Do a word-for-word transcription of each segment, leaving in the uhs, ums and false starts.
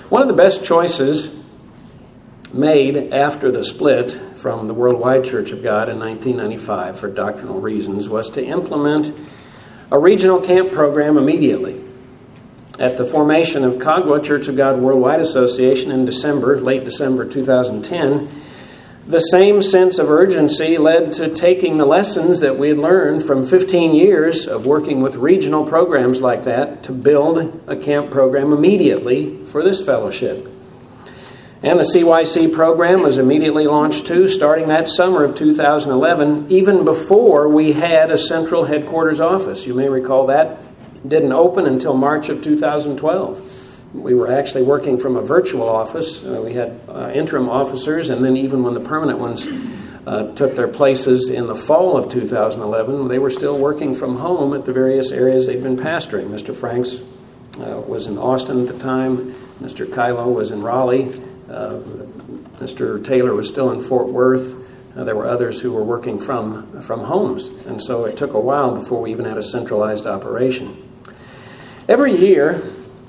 One of the best choices made after the split from the Worldwide Church of God in nineteen ninety-five for doctrinal reasons was to implement a regional camp program immediately. At the formation of C A G W A, Church of God Worldwide Association, in December, late December two thousand ten, the same sense of urgency led to taking the lessons that we had learned from fifteen years of working with regional programs like that to build a camp program immediately for this fellowship. And the C Y C program was immediately launched too, starting that summer of two thousand eleven, even before we had a central headquarters office. You may recall that didn't open until March of two thousand twelve. We were actually working from a virtual office. Uh, we had uh, interim officers, and then even when the permanent ones uh, took their places in the fall of two thousand eleven, they were still working from home at the various areas they'd been pastoring. Mister Franks uh, was in Austin at the time. Mister Kylo was in Raleigh. Uh, Mister Taylor was still in Fort Worth. Uh, there were others who were working from, from homes. And so it took a while before we even had a centralized operation. Every year,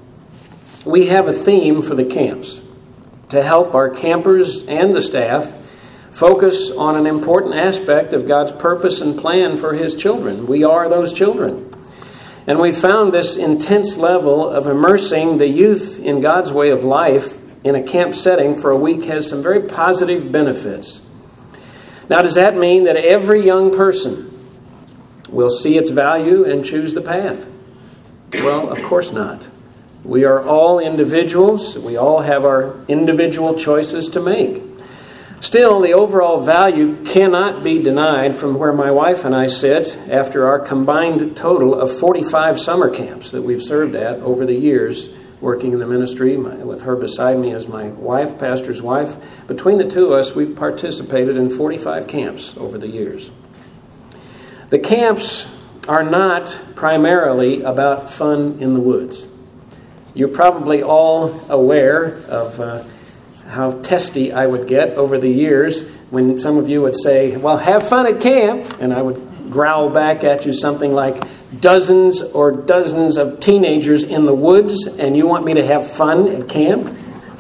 we have a theme for the camps to help our campers and the staff focus on an important aspect of God's purpose and plan for His children. We are those children. And we found this intense level of immersing the youth in God's way of life in a camp setting for a week has some very positive benefits. Now, does that mean that every young person will see its value and choose the path? Well, of course not. We are all individuals. We all have our individual choices to make. Still, the overall value cannot be denied from where my wife and I sit after our combined total of forty-five summer camps that we've served at over the years, working in the ministry with her beside me as my wife, pastor's wife. Between the two of us, we've participated in forty-five camps over the years. The camps are not primarily about fun in the woods. You're probably all aware of uh, how testy I would get over the years when some of you would say, well, have fun at camp. And I would growl back at you something like, dozens or dozens of teenagers in the woods, and you want me to have fun at camp?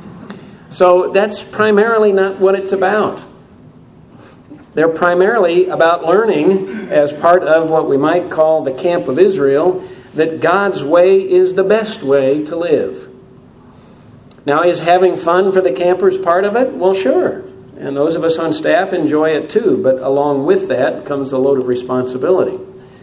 So that's primarily not what it's about. They're primarily about learning, as part of what we might call the Camp of Israel, that God's way is the best way to live. Now, is having fun for the campers part of it? Well, sure. And those of us on staff enjoy it too, but along with that comes a load of responsibility.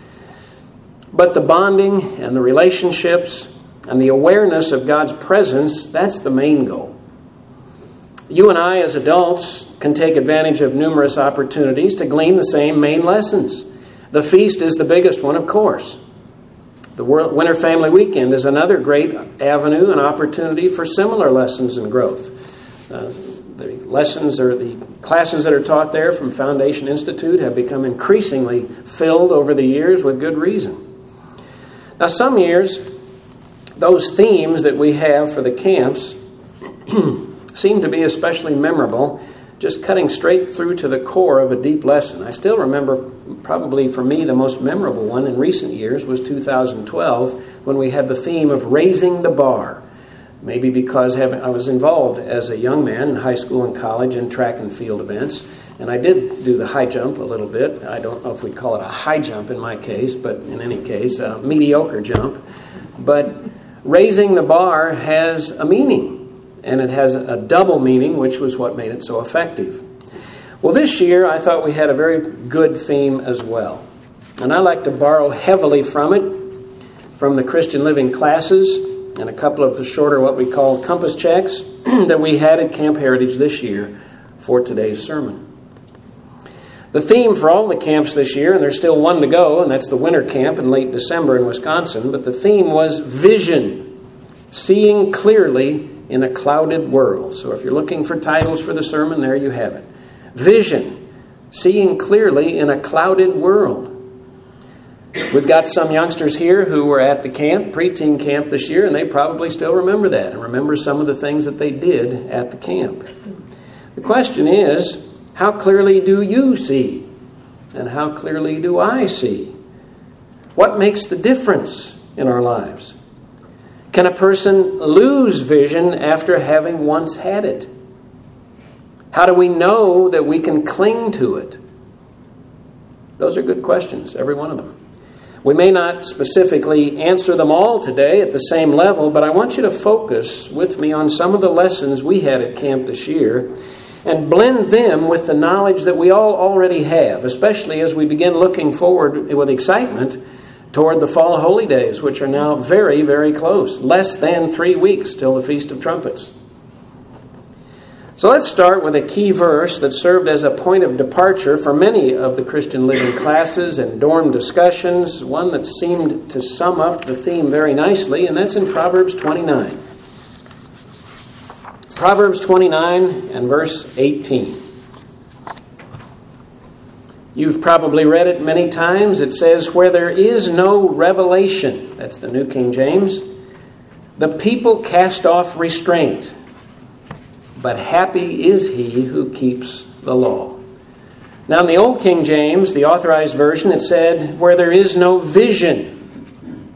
But the bonding and the relationships and the awareness of God's presence, that's the main goal. You and I as adults can take advantage of numerous opportunities to glean the same main lessons. The feast is the biggest one, of course. The Winter Family Weekend is another great avenue and opportunity for similar lessons and growth. Uh, the lessons or the classes that are taught there from Foundation Institute have become increasingly filled over the years with good reason. Now, some years, those themes that we have for the camps seem to be especially memorable, just cutting straight through to the core of a deep lesson. I still remember, probably for me, the most memorable one in recent years was two thousand twelve, when we had the theme of raising the bar. Maybe because having, I was involved as a young man in high school and college in track and field events. And I did do the high jump a little bit. I don't know if we'd call it a high jump in my case, but in any case, a mediocre jump. But raising the bar has a meaning, and it has a double meaning, which was what made it so effective. Well, this year, I thought we had a very good theme as well. And I like to borrow heavily from it, from the Christian Living classes, and a couple of the shorter, what we call compass checks, that we had at Camp Heritage this year for today's sermon. The theme for all the camps this year, and there's still one to go, and that's the winter camp in late December in Wisconsin, but the theme was vision, seeing clearly in a clouded world. So if you're looking for titles for the sermon, there you have it. Vision, seeing clearly in a clouded world. We've got some youngsters here who were at the camp, preteen camp this year, and they probably still remember that and remember some of the things that they did at the camp. The question is, how clearly do you see? And how clearly do I see? What makes the difference in our lives? Can a person lose vision after having once had it? How do we know that we can cling to it? Those are good questions, every one of them. We may not specifically answer them all today at the same level, but I want you to focus with me on some of the lessons we had at camp this year and blend them with the knowledge that we all already have, especially as we begin looking forward with excitement toward the Fall Holy Days, which are now very, very close. Less than three weeks till the Feast of Trumpets. So let's start with a key verse that served as a point of departure for many of the Christian living classes and dorm discussions, one that seemed to sum up the theme very nicely, and that's in Proverbs twenty-nine. Proverbs twenty-nine and verse eighteen. You've probably read it many times. It says, where there is no revelation, that's the New King James, the people cast off restraint. But happy is he who keeps the law. Now in the Old King James, the Authorized Version, it said, where there is no vision.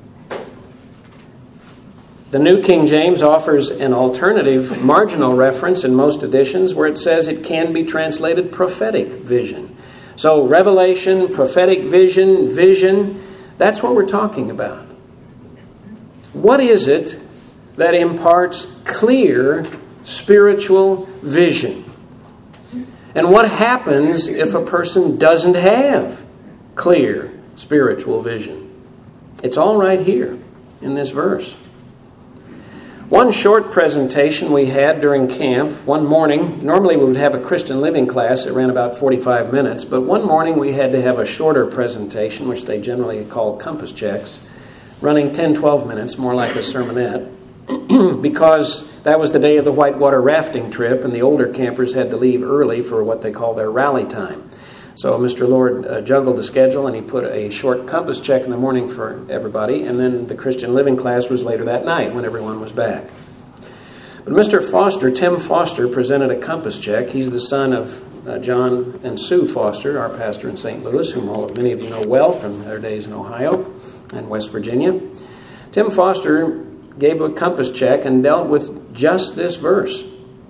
The New King James offers an alternative marginal reference in most editions where it says it can be translated prophetic vision. So revelation, prophetic vision, vision, that's what we're talking about. What is it that imparts clear spiritual vision? And what happens if a person doesn't have clear spiritual vision? It's all right here in this verse. One short presentation we had during camp, one morning, normally we would have a Christian living class that ran about forty-five minutes, but one morning we had to have a shorter presentation, which they generally call compass checks, running ten, twelve minutes, more like a sermonette. Because that was the day of the whitewater rafting trip, and the older campers had to leave early for what they call their rally time. So Mister Lord uh, juggled the schedule, and he put a short compass check in the morning for everybody, and then the Christian living class was later that night when everyone was back. But Mister Foster, Tim Foster, presented a compass check. He's the son of uh, John and Sue Foster, our pastor in Saint Louis, whom all many of you know well from their days in Ohio and West Virginia. Tim Foster gave a compass check and dealt with just this verse.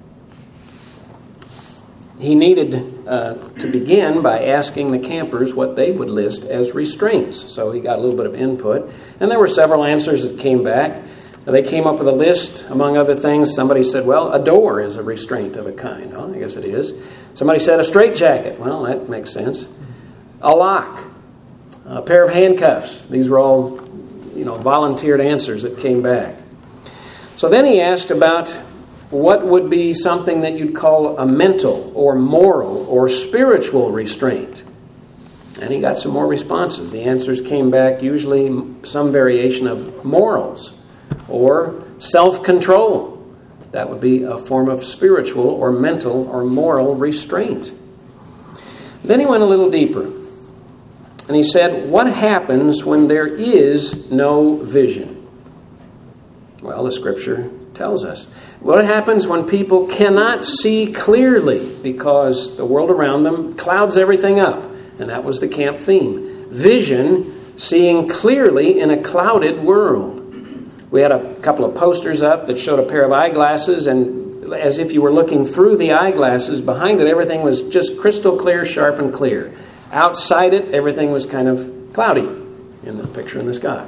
He needed uh, to begin by asking the campers what they would list as restraints. So he got a little bit of input. And there were several answers that came back. They came up with a list, among other things. Somebody said, well, a door is a restraint of a kind. Well, I guess it is. Somebody said a straitjacket. Well, that makes sense. A lock. A pair of handcuffs. These were all you know, volunteered answers that came back. So then he asked about what would be something that you'd call a mental or moral or spiritual restraint. And he got some more responses. The answers came back usually some variation of morals or self-control. That would be a form of spiritual or mental or moral restraint. Then he went a little deeper. And he said, what happens when there is no vision? Well, the Scripture tells us. What happens when people cannot see clearly because the world around them clouds everything up? And that was the camp theme. Vision, seeing clearly in a clouded world. We had a couple of posters up that showed a pair of eyeglasses, and as if you were looking through the eyeglasses, behind it everything was just crystal clear, sharp and clear. Outside it, everything was kind of cloudy in the picture in the sky.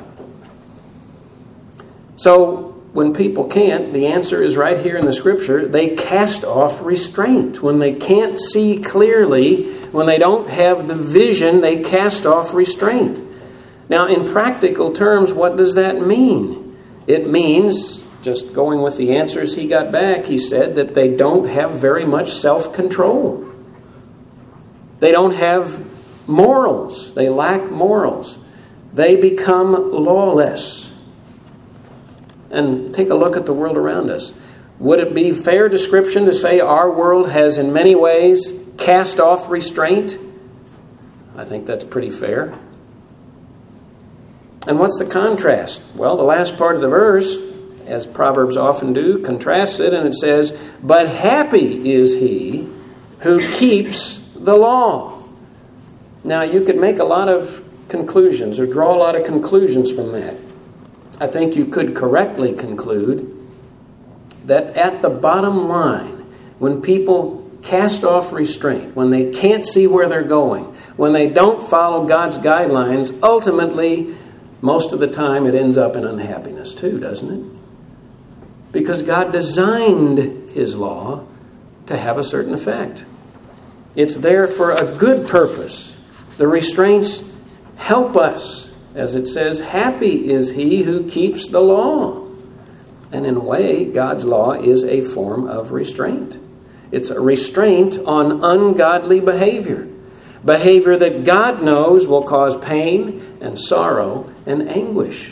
So when people can't, the answer is right here in the Scripture. They cast off restraint. When they can't see clearly, when they don't have the vision, they cast off restraint. Now, in practical terms, what does that mean? It means, just going with the answers he got back, he said that they don't have very much self-control. They don't have morals. They lack morals. They become lawless. And take a look at the world around us. Would it be fair description to say our world has in many ways cast off restraint? I think that's pretty fair. And what's the contrast? Well, the last part of the verse, as Proverbs often do, contrasts it, and it says, but happy is he who keeps the law. Now, you could make a lot of conclusions or draw a lot of conclusions from that. I think you could correctly conclude that at the bottom line, when people cast off restraint, when they can't see where they're going, when they don't follow God's guidelines, ultimately, most of the time it ends up in unhappiness too, doesn't it? Because God designed His law to have a certain effect. It's there for a good purpose. The restraints help us. As it says, happy is he who keeps the law. And in a way, God's law is a form of restraint. It's a restraint on ungodly behavior. Behavior that God knows will cause pain and sorrow and anguish.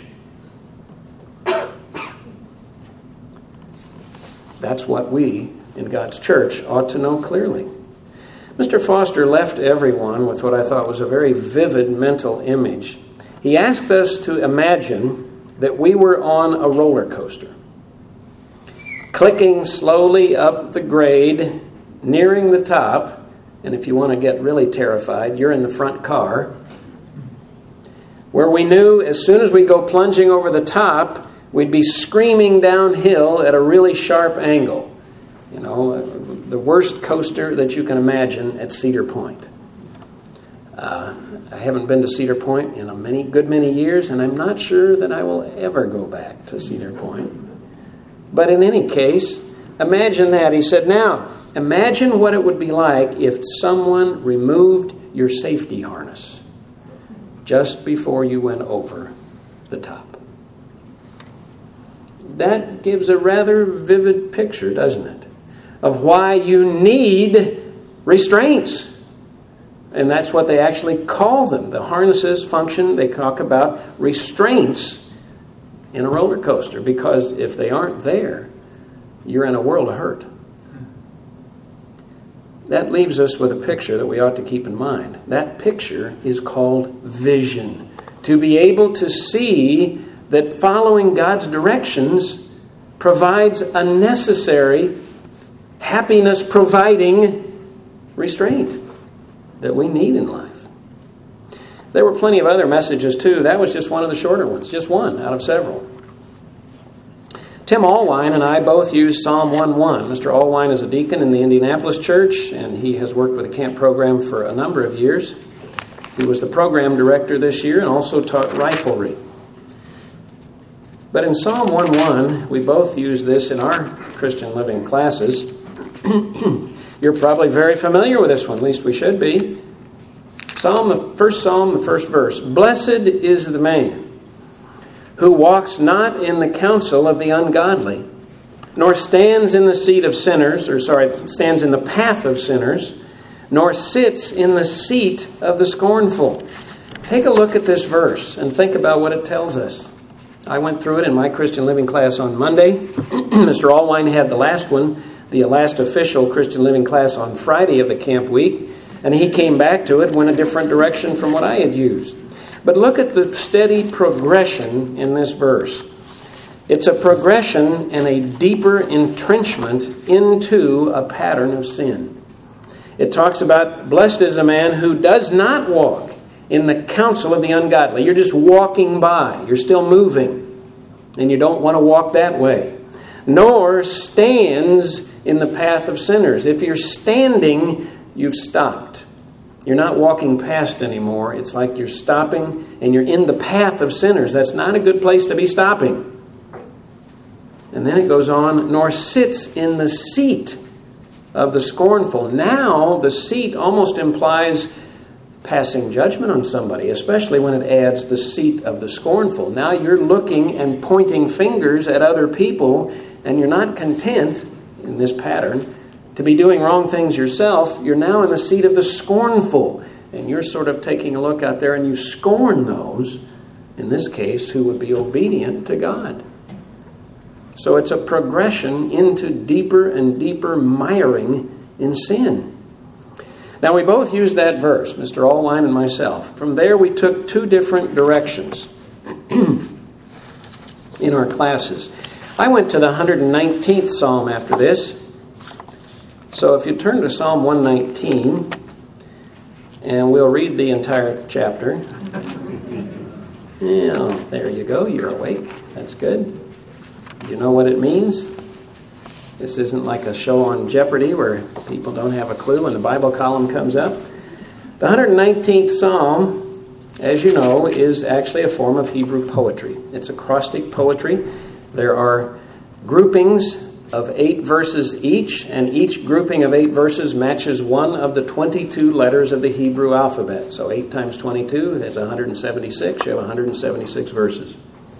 That's what we in God's church ought to know clearly. Mister Foster left everyone with what I thought was a very vivid mental image. He asked us to imagine that we were on a roller coaster, clicking slowly up the grade, nearing the top, and if you want to get really terrified, you're in the front car, where we knew as soon as we go plunging over the top, we'd be screaming downhill at a really sharp angle. You know, the worst coaster that you can imagine at Cedar Point. Uh, I haven't been to Cedar Point in a many good many years, and I'm not sure that I will ever go back to Cedar Point. But in any case, imagine that. He said, now, imagine what it would be like if someone removed your safety harness just before you went over the top. That gives a rather vivid picture, doesn't it, of why you need restraints. And that's what they actually call them. The harnesses function, they talk about restraints in a roller coaster, because if they aren't there, you're in a world of hurt. That leaves us with a picture that we ought to keep in mind. That picture is called vision. To be able to see that following God's directions provides a necessary, happiness-providing restraint that we need in life. There were plenty of other messages too. That was just one of the shorter ones, just one out of several. Tim Allwine and I both use Psalm one one. Mister Allwine is a deacon in the Indianapolis church, and he has worked with the camp program for a number of years. He was the program director this year and also taught riflery. But in Psalm one one, we both use this in our Christian living classes. You're probably very familiar with this one, at least we should be. Psalm, the first Psalm, the first verse. Blessed is the man who walks not in the counsel of the ungodly, nor stands in the seat of sinners, or sorry, stands in the path of sinners, nor sits in the seat of the scornful. Take a look at this verse and think about what it tells us. I went through it in my Christian living class on Monday. Mister Allwine had the last one, the last official Christian living class on Friday of the camp week, and he came back to it, went a different direction from what I had used. But look at the steady progression in this verse. It's a progression and a deeper entrenchment into a pattern of sin. It talks about, blessed is a man who does not walk in the counsel of the ungodly. You're just walking by. You're still moving. And you don't want to walk that way. Nor stands in the path of sinners. If you're standing, you've stopped. You're not walking past anymore. It's like you're stopping and you're in the path of sinners. That's not a good place to be stopping. And then it goes on, nor sits in the seat of the scornful. Now, the seat almost implies passing judgment on somebody, especially when it adds the seat of the scornful. Now you're looking and pointing fingers at other people, and you're not content in this pattern to be doing wrong things yourself. You're now in the seat of the scornful, and you're sort of taking a look out there, and you scorn those, in this case, who would be obedient to God. So it's a progression into deeper and deeper miring in sin. Now, we both used that verse, Mister Allwine and myself. From there, we took two different directions in our classes. I went to the one hundred nineteenth Psalm after this. So if you turn to Psalm one nineteen, and we'll read the entire chapter. Yeah, there you go. You're awake. That's good. Do you know what it means? This isn't like a show on Jeopardy where people don't have a clue when the Bible column comes up. The one hundred nineteenth Psalm, as you know, is actually a form of Hebrew poetry. It's acrostic poetry. There are groupings of eight verses each, and each grouping of eight verses matches one of the twenty-two letters of the Hebrew alphabet. So eight times twenty-two is one hundred seventy-six. You have one hundred seventy-six verses.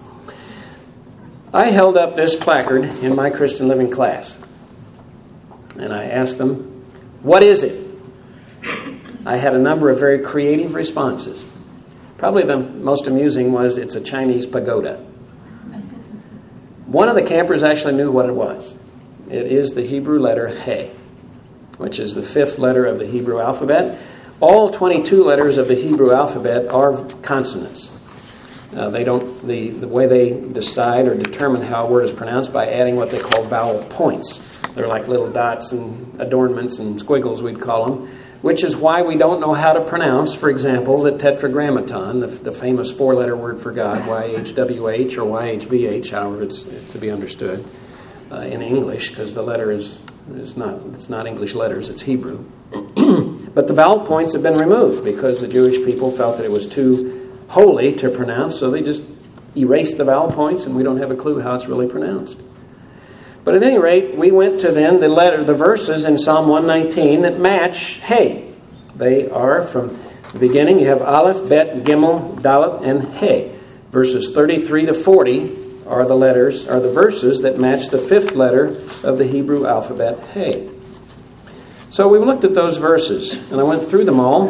I held up this placard in my Christian Living class, and I asked them, what is it? I had a number of very creative responses. Probably the most amusing was, it's a Chinese pagoda. One of the campers actually knew what it was. It is the Hebrew letter He, which is the fifth letter of the Hebrew alphabet. All twenty-two letters of the Hebrew alphabet are consonants. Uh, they don't. The, the way they decide or determine how a word is pronounced by adding what they call vowel points. They're like little dots and adornments and squiggles, we'd call them, which is why we don't know how to pronounce, for example, the tetragrammaton, the, the famous four-letter word for God, Y H W H or Y H V H, however it's to be understood uh, in English, because the letter is is not it's not English letters, it's Hebrew. But the vowel points have been removed because the Jewish people felt that it was too holy to pronounce, so they just erased the vowel points, and we don't have a clue how it's really pronounced. But at any rate, we went to then the letter, the verses in Psalm one nineteen that match He. They are from the beginning. You have Aleph, Bet, Gimel, Dalet, and He. Verses thirty-three to forty are the letters, are the verses that match the fifth letter of the Hebrew alphabet, He. So we looked at those verses, and I went through them all.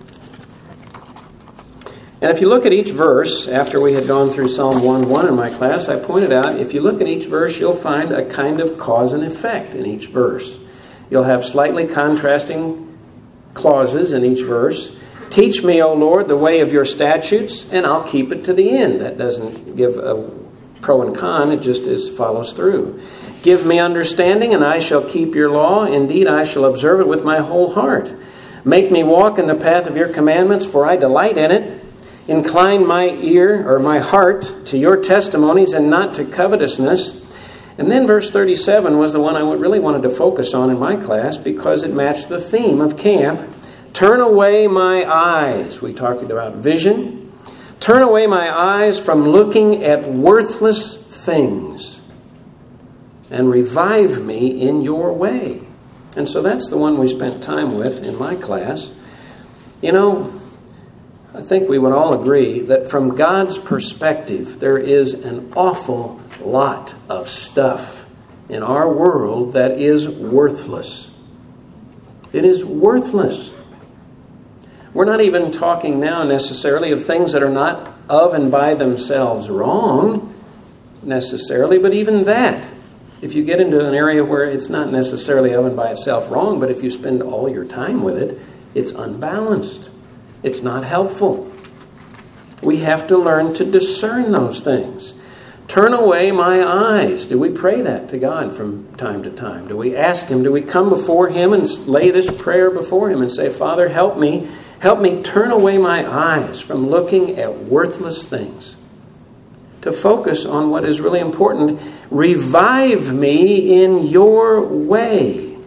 And if you look at each verse, after we had gone through Psalm one one in my class, I pointed out, if you look at each verse, you'll find a kind of cause and effect in each verse. You'll have slightly contrasting clauses in each verse. Teach me, O Lord, the way of your statutes, and I'll keep it to the end. That doesn't give a pro and con, it just is follows through. Give me understanding, and I shall keep your law. Indeed, I shall observe it with my whole heart. Make me walk in the path of your commandments, for I delight in it. Incline my ear or my heart to your testimonies and not to covetousness. And then verse thirty-seven was the one I really wanted to focus on in my class because it matched the theme of camp. Turn away my eyes. We talked about vision. Turn away my eyes from looking at worthless things and revive me in your way. And so that's the one we spent time with in my class. You know, I think we would all agree that from God's perspective, there is an awful lot of stuff in our world that is worthless. It is worthless. We're not even talking now necessarily of things that are not of and by themselves wrong necessarily, but even that. If you get into an area where it's not necessarily of and by itself wrong, but if you spend all your time with it, it's unbalanced. It's not helpful. We have to learn to discern those things. Turn away my eyes. Do we pray that to God from time to time? Do we ask Him? Do we come before Him and lay this prayer before Him and say, Father, help me. Help me turn away my eyes from looking at worthless things. To focus on what is really important. Revive me in your way.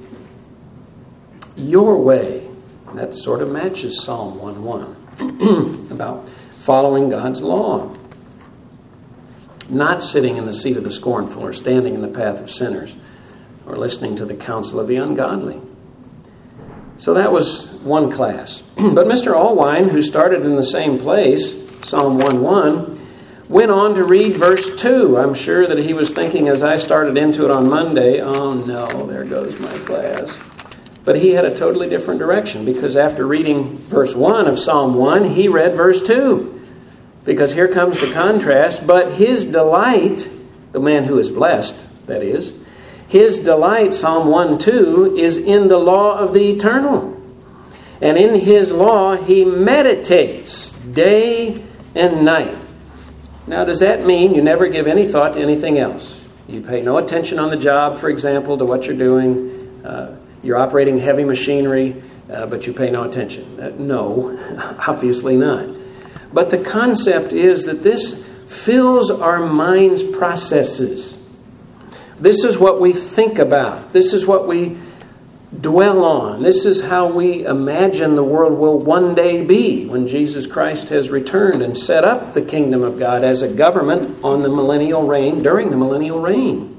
Your way. That sort of matches Psalm one one about following God's law. Not sitting in the seat of the scornful or standing in the path of sinners or listening to the counsel of the ungodly. So that was one class. But Mister Allwine, who started in the same place, Psalm one one, went on to read verse two. I'm sure that he was thinking as I started into it on Monday, oh no, there goes my class. But he had a totally different direction because after reading verse one of Psalm one, he read verse two. Because here comes the contrast. But his delight, the man who is blessed, that is, his delight, Psalm one two, is in the law of the eternal. And in his law he meditates day and night. Now, does that mean you never give any thought to anything else? You pay no attention on the job, for example, to what you're doing. Uh, You're operating heavy machinery, uh, but you pay no attention. Uh, no, obviously not. But the concept is that this fills our mind's processes. This is what we think about. This is what we dwell on. This is how we imagine the world will one day be when Jesus Christ has returned and set up the kingdom of God as a government on the millennial reign, during the millennial reign.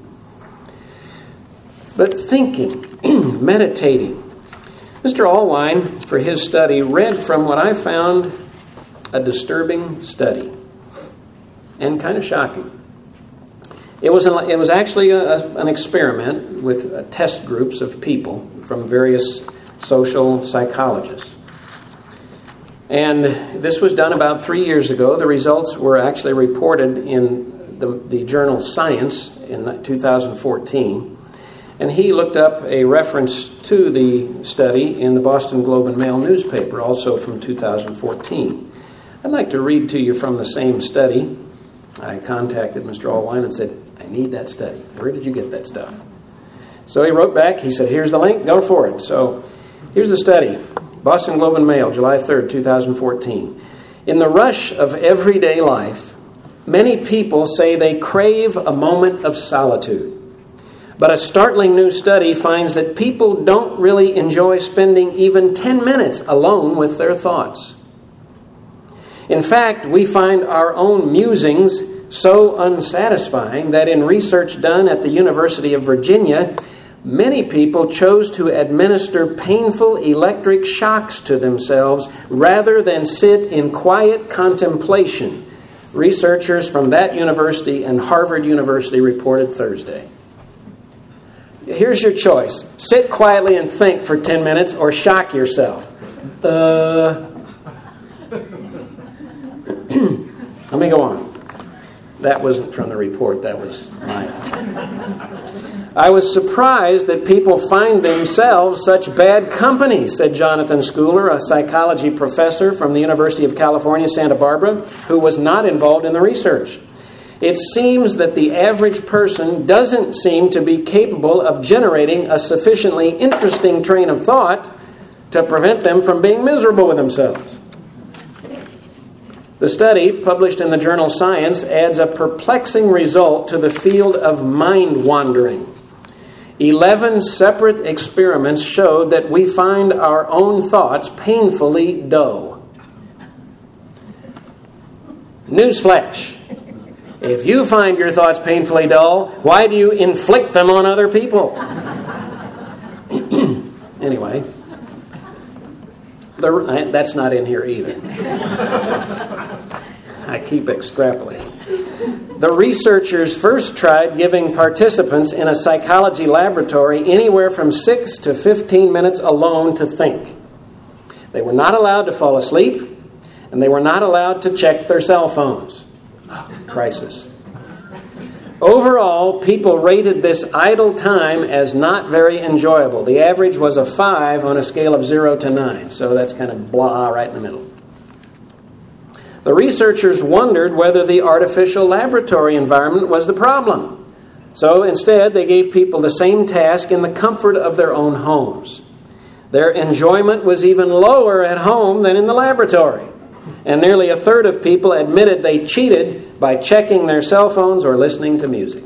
But thinking, meditating. Mister Allwine, for his study, read from what I found a disturbing study and kind of shocking. It was an, it was actually a, an experiment with uh, test groups of people from various social psychologists. And this was done about three years ago. The results were actually reported in the, the journal Science in two thousand fourteen. And he looked up a reference to the study in the Boston Globe and Mail newspaper, also from two thousand fourteen. I'd like to read to you from the same study. I contacted Mister Allwine and said, I need that study. Where did you get that stuff? So he wrote back. He said, here's the link. Go for it. So here's the study. Boston Globe and Mail, July third, two thousand fourteen. In the rush of everyday life, many people say they crave a moment of solitude. But a startling new study finds that people don't really enjoy spending even ten minutes alone with their thoughts. In fact, we find our own musings so unsatisfying that in research done at the University of Virginia, many people chose to administer painful electric shocks to themselves rather than sit in quiet contemplation. Researchers from that university and Harvard University reported Thursday. Here's your choice. Sit quietly and think for ten minutes or shock yourself. Uh, let me go on. That wasn't from the report. That was mine. I was surprised that people find themselves such bad company, said Jonathan Schooler, a psychology professor from the University of California, Santa Barbara, who was not involved in the research. It seems that the average person doesn't seem to be capable of generating a sufficiently interesting train of thought to prevent them from being miserable with themselves. The study, published in the journal Science, adds a perplexing result to the field of mind wandering. Eleven separate experiments showed that we find our own thoughts painfully dull. Newsflash. If you find your thoughts painfully dull, why do you inflict them on other people? Anyway, the, that's not in here either. I keep extrapolating. The researchers first tried giving participants in a psychology laboratory anywhere from six to fifteen minutes alone to think. They were not allowed to fall asleep, and they were not allowed to check their cell phones. Oh, crisis. Overall, people rated this idle time as not very enjoyable. The average was a five on a scale of zero to nine, so that's kind of blah right in the middle. The researchers wondered whether the artificial laboratory environment was the problem. So instead, they gave people the same task in the comfort of their own homes. Their enjoyment was even lower at home than in the laboratory. And nearly a third of people admitted they cheated by checking their cell phones or listening to music.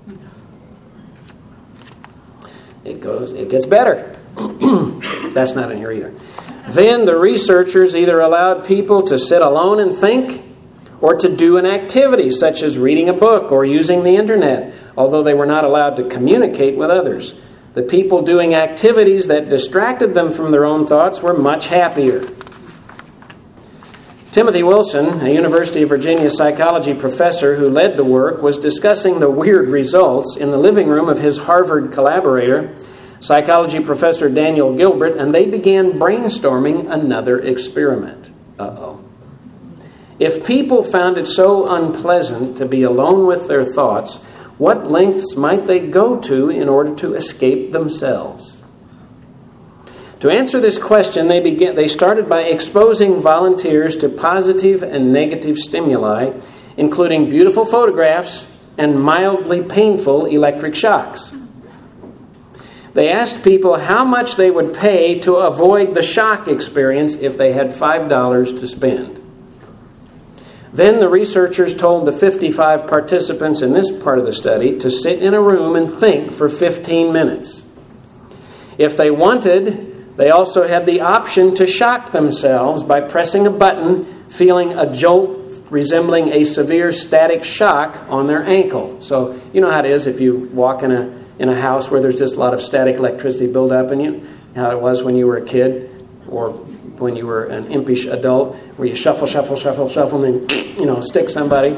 It goes, it gets better. That's not in here either. Then the researchers either allowed people to sit alone and think, or to do an activity such as reading a book or using the internet, although they were not allowed to communicate with others. The people doing activities that distracted them from their own thoughts were much happier. Timothy Wilson, a University of Virginia psychology professor who led the work, was discussing the weird results in the living room of his Harvard collaborator, psychology professor Daniel Gilbert, and they began brainstorming another experiment. Uh-oh. If people found it so unpleasant to be alone with their thoughts, what lengths might they go to in order to escape themselves? To answer this question, they began, they started by exposing volunteers to positive and negative stimuli, including beautiful photographs and mildly painful electric shocks. They asked people how much they would pay to avoid the shock experience if they had five dollars to spend. Then the researchers told the fifty-five participants in this part of the study to sit in a room and think for fifteen minutes. If they wanted, they also had the option to shock themselves by pressing a button, feeling a jolt resembling a severe static shock on their ankle. So you know how it is if you walk in a in a house where there's just a lot of static electricity buildup in you, how it was when you were a kid or when you were an impish adult, where you shuffle, shuffle, shuffle, shuffle, and then, you know, stick somebody.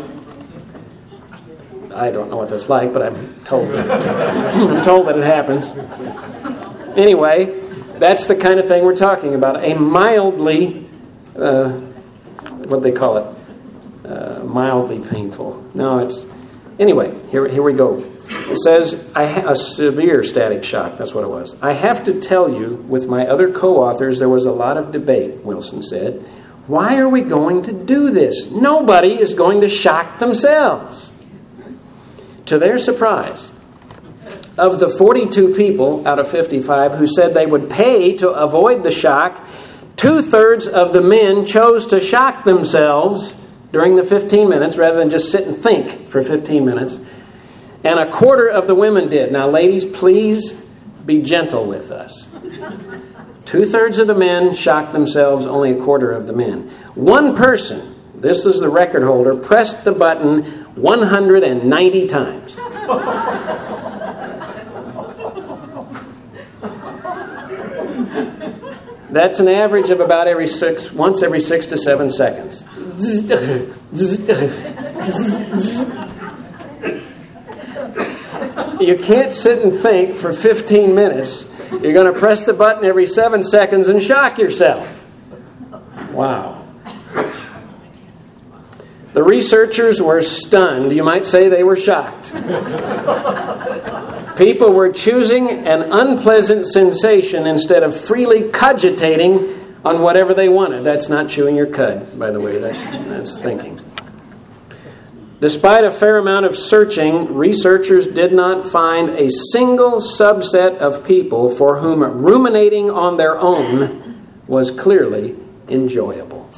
I don't know what that's like, but I'm told that, I'm told that it happens. Anyway, that's the kind of thing we're talking about. A mildly, uh, what do they call it? Uh, mildly painful. No, it's... Anyway, here, here we go. It says, I ha- a severe static shock. That's what it was. I have to tell you, with my other co-authors, there was a lot of debate, Wilson said. Why are we going to do this? Nobody is going to shock themselves. To their surprise, of the forty-two people out of fifty-five who said they would pay to avoid the shock, two-thirds of the men chose to shock themselves during the fifteen minutes rather than just sit and think for fifteen minutes. And a quarter of the women did. Now, ladies, please be gentle with us. Two-thirds of the men shocked themselves, only a quarter of the men. One person, this is the record holder, pressed the button one hundred ninety times. That's an average of about every six, once every six to seven seconds. You can't sit and think for fifteen minutes. You're going to press the button every seven seconds and shock yourself. Wow. The researchers were stunned. You might say they were shocked. People were choosing an unpleasant sensation instead of freely cogitating on whatever they wanted. That's not chewing your cud, by the way. That's, that's thinking. Despite a fair amount of searching, researchers did not find a single subset of people for whom ruminating on their own was clearly enjoyable.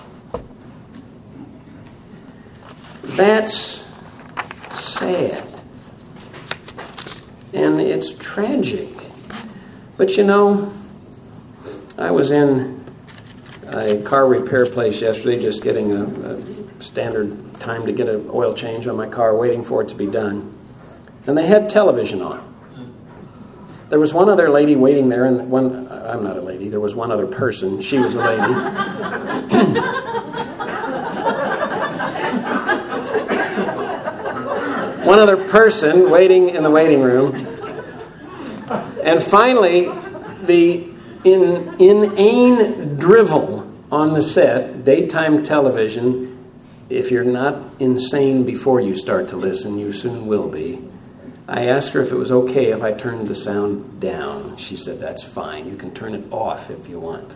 That's sad. And it's tragic. But you know, I was in a car repair place yesterday just getting a, a standard time to get an oil change on my car, waiting for it to be done. And they had television on. There was one other lady waiting there, and one, I'm not a lady, there was one other person. She was a lady. One other person waiting in the waiting room. And finally, the in, inane drivel on the set, daytime television. If you're not insane before you start to listen, you soon will be. I asked her if it was okay if I turned the sound down. She said, that's fine. You can turn it off if you want.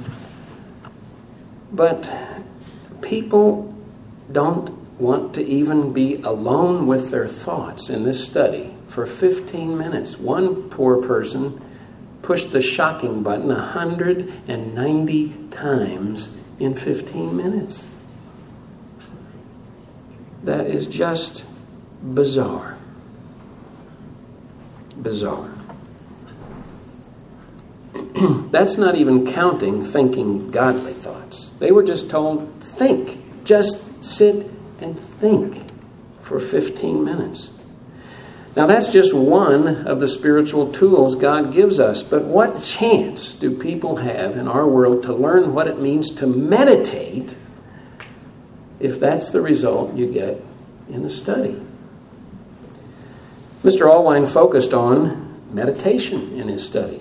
But people don't want to even be alone with their thoughts in this study for fifteen minutes. One poor person pushed the shocking button one hundred ninety times in fifteen minutes. That is just bizarre. Bizarre. That's not even counting thinking godly thoughts. They were just told, think. Just sit and think for fifteen minutes. Now that's just one of the spiritual tools God gives us. But what chance do people have in our world to learn what it means to meditate if that's the result you get in the study? Mister Allwine focused on meditation in his study.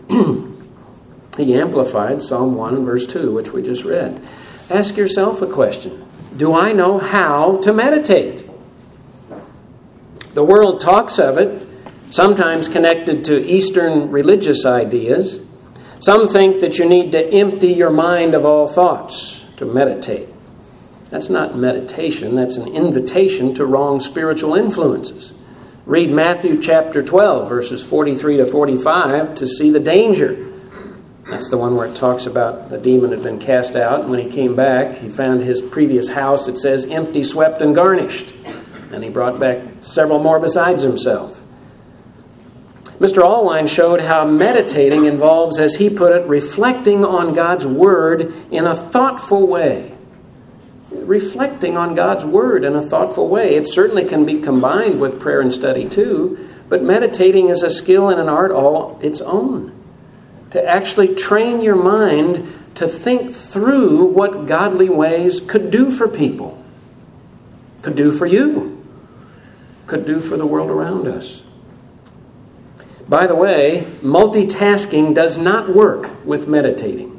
He amplified Psalm one and verse two, which we just read. Ask yourself a question. Do I know how to meditate? The world talks of it, sometimes connected to Eastern religious ideas. Some think that you need to empty your mind of all thoughts to meditate. That's not meditation. That's an invitation to wrong spiritual influences. Read Matthew chapter twelve, verses forty-three to forty-five to see the danger That's the one where it talks about the demon had been cast out. And when he came back, he found his previous house, it says, empty, swept, and garnished. And he brought back several more besides himself. Mister Allwine showed how meditating involves, as he put it, reflecting on God's Word in a thoughtful way. Reflecting on God's Word in a thoughtful way. It certainly can be combined with prayer and study too, but meditating is a skill and an art all its own. To actually train your mind to think through what godly ways could do for people, could do for you, could do for the world around us. By the way, multitasking does not work with meditating.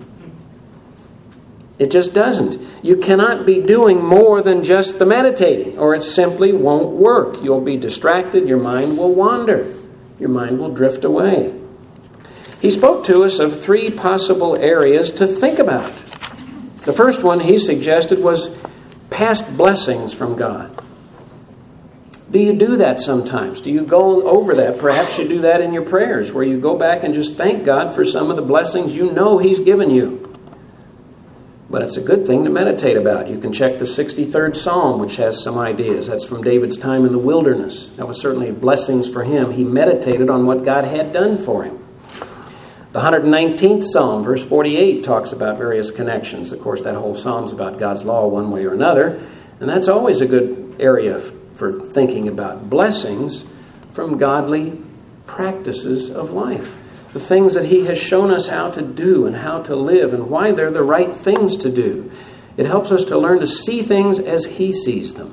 It just doesn't. You cannot be doing more than just the meditating, or it simply won't work. You'll be distracted, your mind will wander, your mind will drift away. He spoke to us of three possible areas to think about. The first one he suggested was past blessings from God. Do you do that sometimes? Do you go over that? Perhaps you do that in your prayers, where you go back and just thank God for some of the blessings you know He's given you. But it's a good thing to meditate about. You can check the sixty-third Psalm, which has some ideas. That's from David's time in the wilderness. That was certainly blessings for him. He meditated on what God had done for him. The one hundred nineteenth Psalm, verse forty-eight, talks about various connections. Of course, that whole psalm's about God's law one way or another. And that's always a good area for thinking about blessings from godly practices of life. The things that He has shown us how to do and how to live and why they're the right things to do. It helps us to learn to see things as He sees them.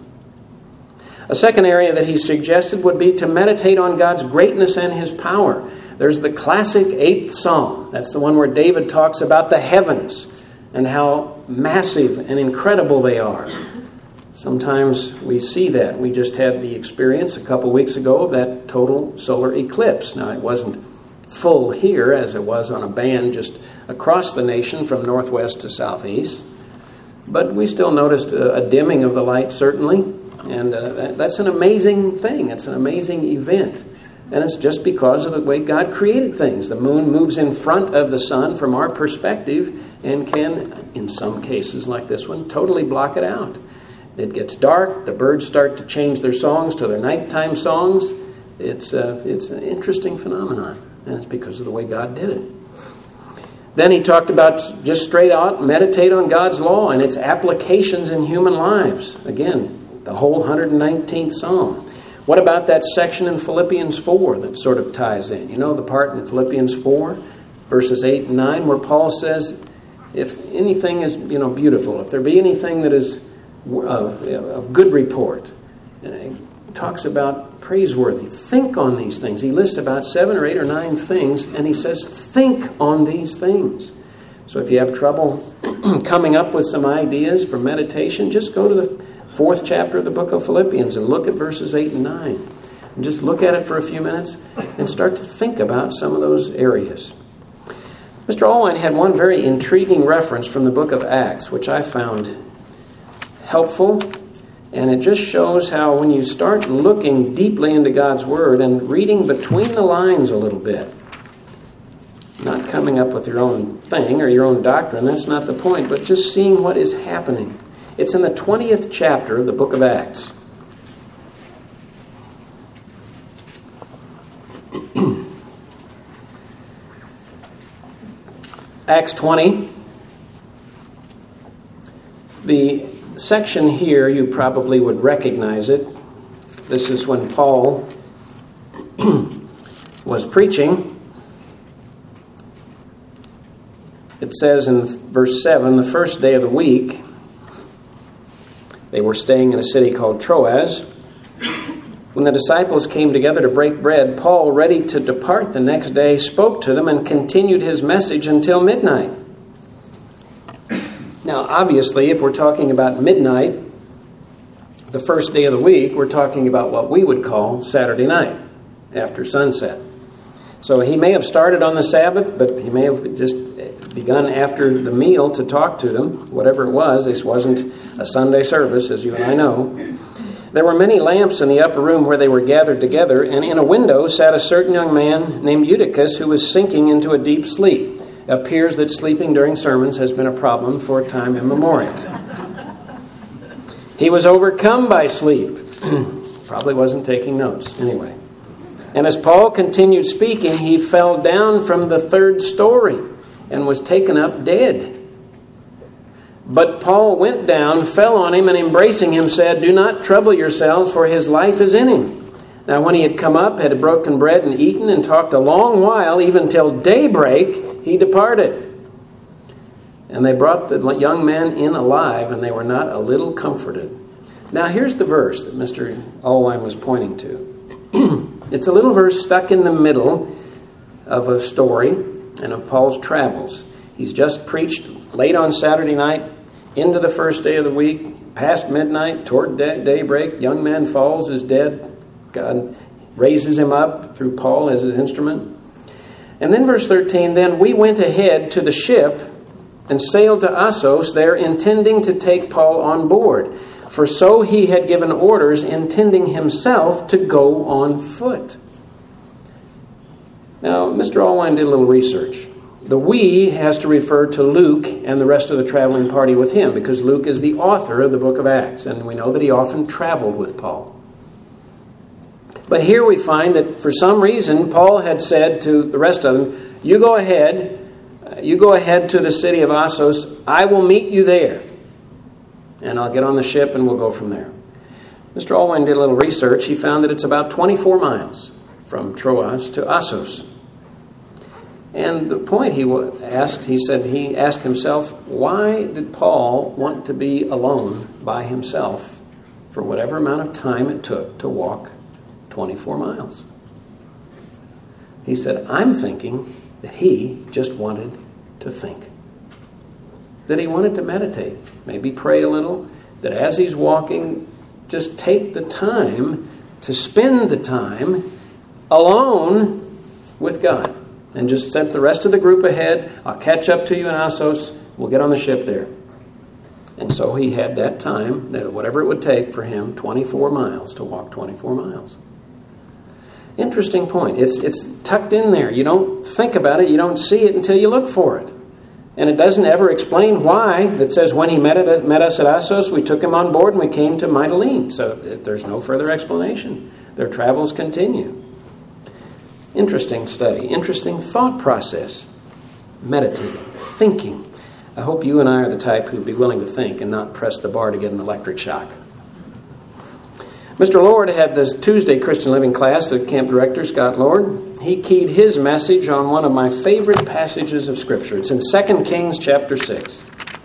A second area that he suggested would be to meditate on God's greatness and His power. There's the classic eighth Psalm. That's the one where David talks about the heavens and how massive and incredible they are. Sometimes we see that. We just had the experience a couple weeks ago of that total solar eclipse. Now, it wasn't full here as it was on a band just across the nation from northwest to southeast. But we still noticed a, a dimming of the light, certainly. And uh, that, that's an amazing thing. It's an amazing event. And it's just because of the way God created things. The moon moves in front of the sun from our perspective and can, in some cases like this one, totally block it out. It gets dark. The birds start to change their songs to their nighttime songs. It's, uh, it's an interesting phenomenon. And it's because of the way God did it. Then he talked about just straight out meditate on God's law and its applications in human lives. Again, the whole one hundred nineteenth Psalm. What about that section in Philippians four that sort of ties in? You know the part in Philippians four, verses eight and nine, where Paul says, if anything is, you know, beautiful, if there be anything that is of, of good report, and he talks about praiseworthy, think on these things. He lists about seven or eight or nine things, and he says, think on these things. So if you have trouble coming up with some ideas for meditation, just go to the fourth chapter of the book of Philippians and look at verses eight and nine. And just look at it for a few minutes and start to think about some of those areas. Mister Allwine had one very intriguing reference from the book of Acts, which I found helpful. And it just shows how when you start looking deeply into God's Word and reading between the lines a little bit, not coming up with your own thing or your own doctrine, that's not the point, but just seeing what is happening. It's in the twentieth chapter of the book of Acts. Acts twenty. The section here, you probably would recognize it. This is when Paul was preaching. It says in verse seven, the first day of the week, they were staying in a city called Troas. When the disciples came together to break bread, Paul, ready to depart the next day, spoke to them and continued his message until midnight. Now, obviously, if we're talking about midnight, the first day of the week, we're talking about what we would call Saturday night, after sunset. So he may have started on the Sabbath, but he may have just begun after the meal to talk to them, whatever it was. This wasn't a Sunday service, as you and I know. There were many lamps in the upper room where they were gathered together, and in a window sat a certain young man named Eutychus, who was sinking into a deep sleep. appears that sleeping during sermons has been a problem for time immemorial. He was overcome by sleep. Probably wasn't taking notes. Anyway. And as Paul continued speaking, he fell down from the third story and was taken up dead. But Paul went down, fell on him, and embracing him said, "Do not trouble yourselves, for his life is in him." Now when he had come up, had broken bread and eaten, and talked a long while, even till daybreak, he departed. And they brought the young man in alive, and they were not a little comforted. Now here's the verse that Mister Allwine was pointing to. It's a little verse stuck in the middle of a story and of Paul's travels. He's just preached late on Saturday night, into the first day of the week, past midnight, toward day- daybreak. Young man falls, is dead. God raises him up through Paul as his instrument. And then verse thirteen, then we went ahead to the ship and sailed to Assos, there intending to take Paul on board. For so he had given orders, intending himself to go on foot. Now, Mister Allwine did a little research. The we has to refer to Luke and the rest of the traveling party with him, because Luke is the author of the book of Acts, and we know that he often traveled with Paul. But here we find that for some reason, Paul had said to the rest of them, you go ahead, you go ahead to the city of Assos, I will meet you there. And I'll get on the ship and we'll go from there. Mister Allwine did a little research. He found that it's about twenty-four miles from Troas to Assos. And the point he asked, he said he asked himself, why did Paul want to be alone by himself for whatever amount of time it took to walk twenty-four miles? He said, I'm thinking that he just wanted to think. That he wanted to meditate, maybe pray a little, that as he's walking, just take the time to spend the time alone with God. And just sent the rest of the group ahead. I'll catch up to you in Assos. We'll get on the ship there. And so he had that time, that whatever it would take for him, twenty-four miles, to walk twenty-four miles. Interesting point. It's, it's tucked in there. You don't think about it. You don't see it until you look for it. And it doesn't ever explain why. It says when he met, at, met us at Assos, we took him on board and we came to Mytilene. So there's no further explanation. Their travels continue. Interesting study. Interesting thought process. Meditating. Thinking. I hope you and I are the type who'd be willing to think and not press the bar to get an electric shock. Mister Lord had this Tuesday Christian Living class, the camp director, Scott Lord. He keyed his message on one of my favorite passages of Scripture. It's in Second Kings chapter six.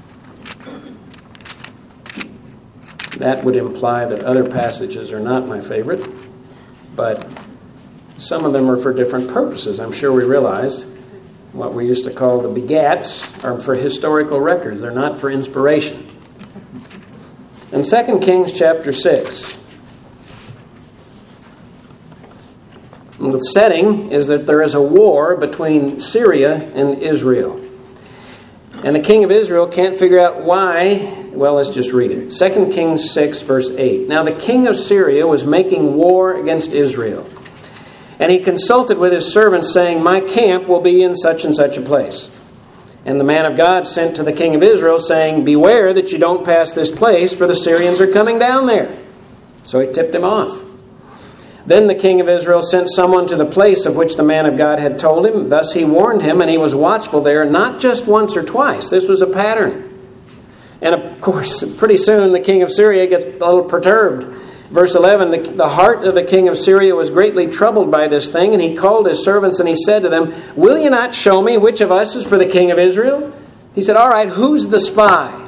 That would imply that other passages are not my favorite, but some of them are for different purposes. I'm sure we realize what we used to call the begats are for historical records. They're not for inspiration. In Second Kings chapter six, the setting is that there is a war between Syria and Israel. And the king of Israel can't figure out why. Well, let's just read it. Second Kings six, verse eight. Now the king of Syria was making war against Israel. And he consulted with his servants, saying, my camp will be in such and such a place. And the man of God sent to the king of Israel, saying, beware that you don't pass this place, for the Syrians are coming down there. So he tipped him off. Then the king of Israel sent someone to the place of which the man of God had told him. Thus he warned him, and he was watchful there, not just once or twice. This was a pattern. And of course, pretty soon the king of Syria gets a little perturbed. Verse eleven, the, the heart of the king of Syria was greatly troubled by this thing, and he called his servants and he said to them, will you not show me which of us is for the king of Israel? He said, all right, who's the spy?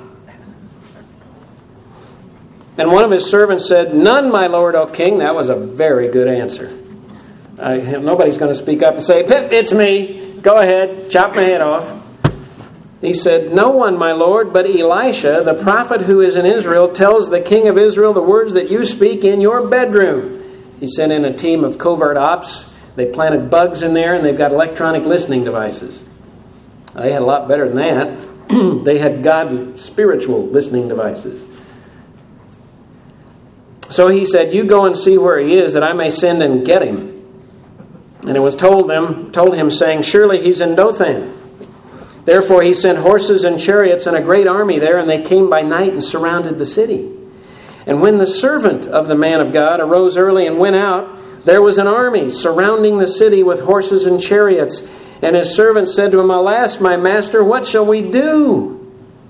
And one of his servants said, none, my lord, O king. That was a very good answer. Uh, nobody's going to speak up and say, it's me. Go ahead, chop my head off. He said, no one, my lord, but Elisha, the prophet who is in Israel, tells the king of Israel the words that you speak in your bedroom. He sent in a team of covert ops. They planted bugs in there, and they've got electronic listening devices. They had a lot better than that. They had God spiritual listening devices. So he said, you go and see where he is, that I may send and get him. And it was told them, told him, saying, surely he's in Dothan. Therefore he sent horses and chariots and a great army there, and they came by night and surrounded the city. And when the servant of the man of God arose early and went out, there was an army surrounding the city with horses and chariots. And his servant said to him, Alas, my master, what shall we do?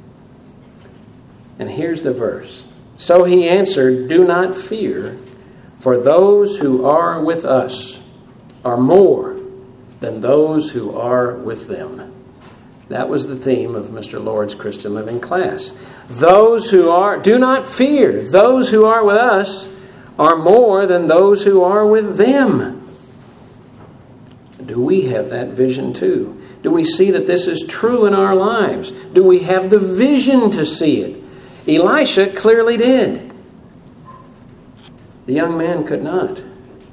And here's the verse. So he answered, Do not fear, for those who are with us are more than those who are with them. That was the theme of Mister Lord's Christian Living class. Those who are, do not fear, those who are with us are more than those who are with them. Do we have that vision too? Do we see that this is true in our lives? Do we have the vision to see it? Elisha clearly did. The young man could not.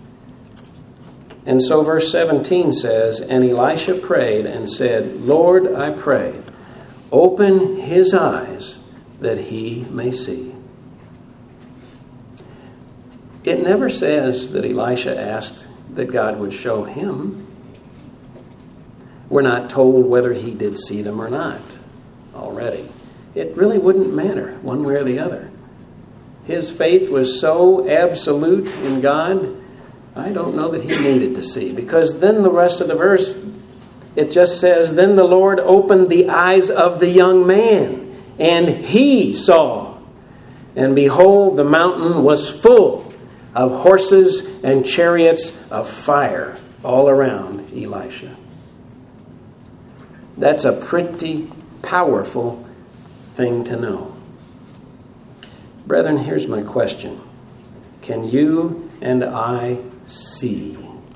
And so verse seventeen says, And Elisha prayed and said, Lord, I pray, open his eyes that he may see. It never says that Elisha asked that God would show him. We're not told whether he did see them or not already. It really wouldn't matter one way or the other. His faith was so absolute in God, I don't know that he needed to see. Because then the rest of the verse, it just says, Then the Lord opened the eyes of the young man, and he saw. And behold, the mountain was full of horses and chariots of fire all around Elisha. That's a pretty powerful thing to know. Brethren, here's my question. Can you and I see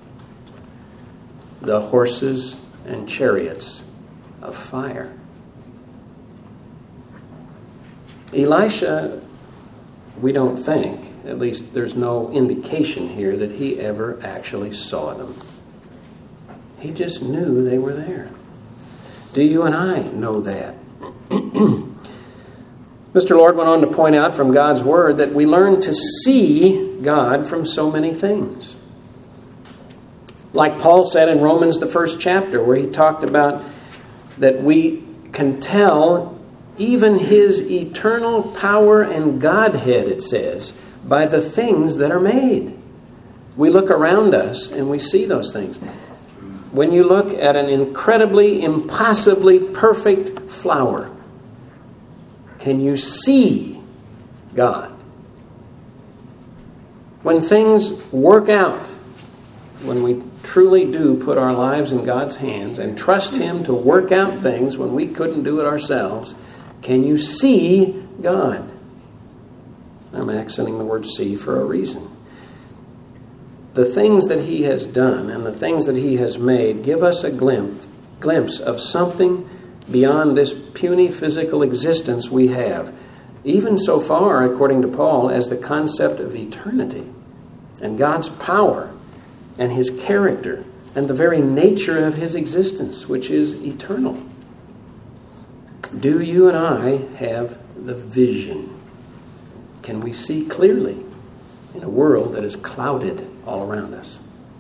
the horses and chariots of fire? Elisha, we don't think, at least there's no indication here that he ever actually saw them. He just knew they were there. Do you and I know that? Mister Lord went on to point out from God's Word that we learn to see God from so many things. Like Paul said in Romans, the first chapter, where he talked about that we can tell even his eternal power and Godhead, it says, by the things that are made. We look around us and we see those things. When you look at an incredibly, impossibly perfect flower, can you see God? When things work out, when we truly do put our lives in God's hands and trust Him to work out things when we couldn't do it ourselves, can you see God? I'm accenting the word see for a reason. The things that He has done and the things that He has made give us a glimpse, glimpse of something beyond this puny physical existence we have, even so far, according to Paul, as the concept of eternity and God's power and His character and the very nature of His existence, which is eternal. Do you and I have the vision? Can we see clearly in a world that is clouded all around us?